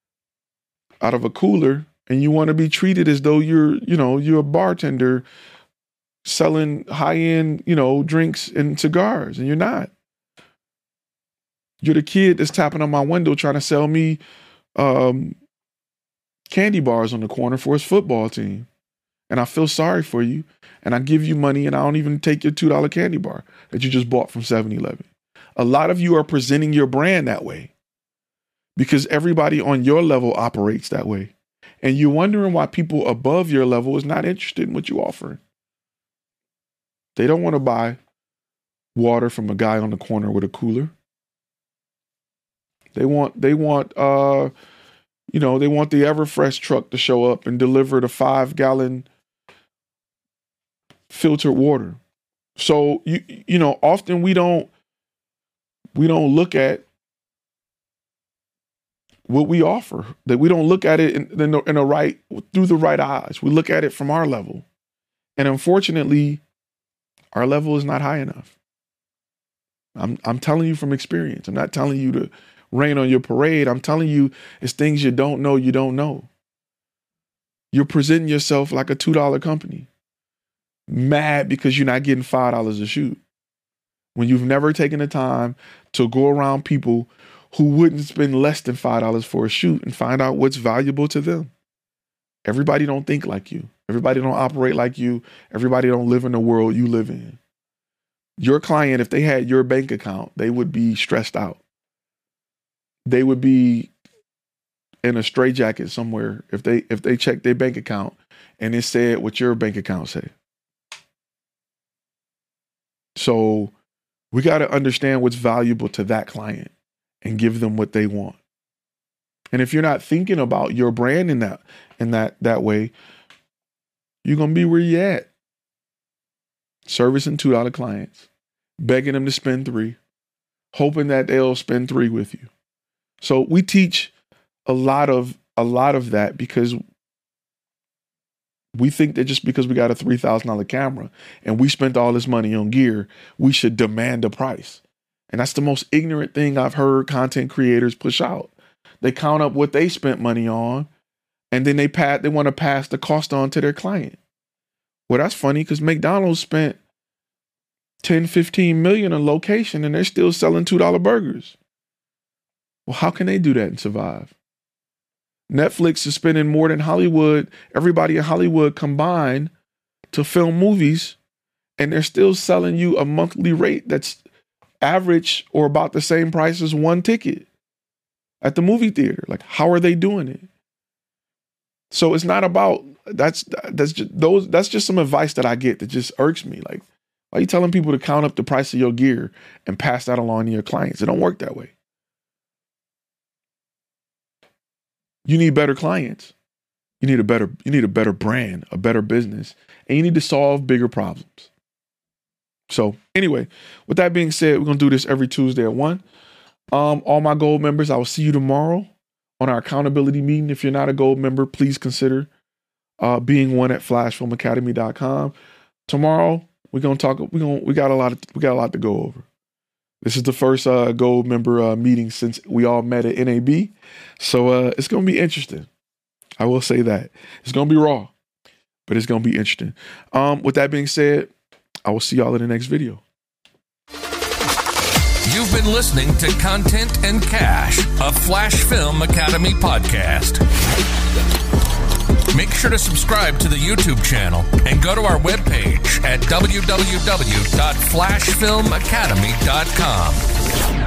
out of a cooler, and you want to be treated as though you're you know you're a bartender selling high end you know drinks and cigars, and you're not. You're the kid that's tapping on my window trying to sell me um, candy bars on the corner for his football team. And I feel sorry for you. And I give you money and I don't even take your two dollar candy bar that you just bought from seven eleven. A lot of you are presenting your brand that way because everybody on your level operates that way. And you're wondering why people above your level is not interested in what you offer. They don't want to buy water from a guy on the corner with a cooler. They want, they want, uh, you know, they want the Everfresh truck to show up and deliver the five gallon filtered water. So, you, you know, often we don't, we don't look at what we offer, that we don't look at it in, in, the, in the right, through the right eyes. We look at it from our level. And unfortunately, our level is not high enough. I'm, I'm telling you from experience. I'm not telling you to rain on your parade. I'm telling you, it's things you don't know, you don't know. You're presenting yourself like a two dollar company. Mad because you're not getting five dollars a shoot. When you've never taken the time to go around people who wouldn't spend less than five dollars for a shoot and find out what's valuable to them. Everybody don't think like you. Everybody don't operate like you. Everybody don't live in the world you live in. Your client, if they had your bank account, they would be stressed out. They would be in a straitjacket somewhere if they if they checked their bank account and it said what your bank account said. So we got to understand what's valuable to that client and give them what they want. And if you're not thinking about your brand in that in that that way, you're gonna be where you at. Servicing two dollar clients. begging them to spend three, hoping that they'll spend three with you. So we teach a lot of a lot of that because we think that just because we got a three thousand dollars camera and we spent all this money on gear, we should demand a price. And that's the most ignorant thing I've heard content creators push out. They count up what they spent money on, and then they pat, they want to pass the cost on to their client. Well, that's funny because McDonald's spent ten, fifteen million on location and they're still selling two dollar burgers. Well, how can they do that and survive? Netflix is spending more than Hollywood, everybody in Hollywood combined to film movies, and they're still selling you a monthly rate that's average or about the same price as one ticket at the movie theater. Like, how are they doing it? So it's not about, that's that's just those that's just some advice that I get that just irks me. Like, why are you telling people to count up the price of your gear and pass that along to your clients? It don't work that way. You need better clients. You need a better, you need a better brand, a better business, and you need to solve bigger problems. So anyway, with that being said, we're going to do this every Tuesday at one. Um, all my gold members, I will see you tomorrow on our accountability meeting. If you're not a gold member, please consider uh, being one at flash film academy dot com. Tomorrow, we're going to talk, we're going we got a lot of, we got a lot to go over. This is the first uh, gold member uh, meeting since we all met at N A B. So uh, it's going to be interesting. I will say that. It's going to be raw, but it's going to be interesting. Um, with that being said, I will see y'all in the next video. You've been listening to Content and Cash, a Flash Film Academy podcast. Make sure to subscribe to the YouTube channel and go to our webpage at w w w dot flash film academy dot com.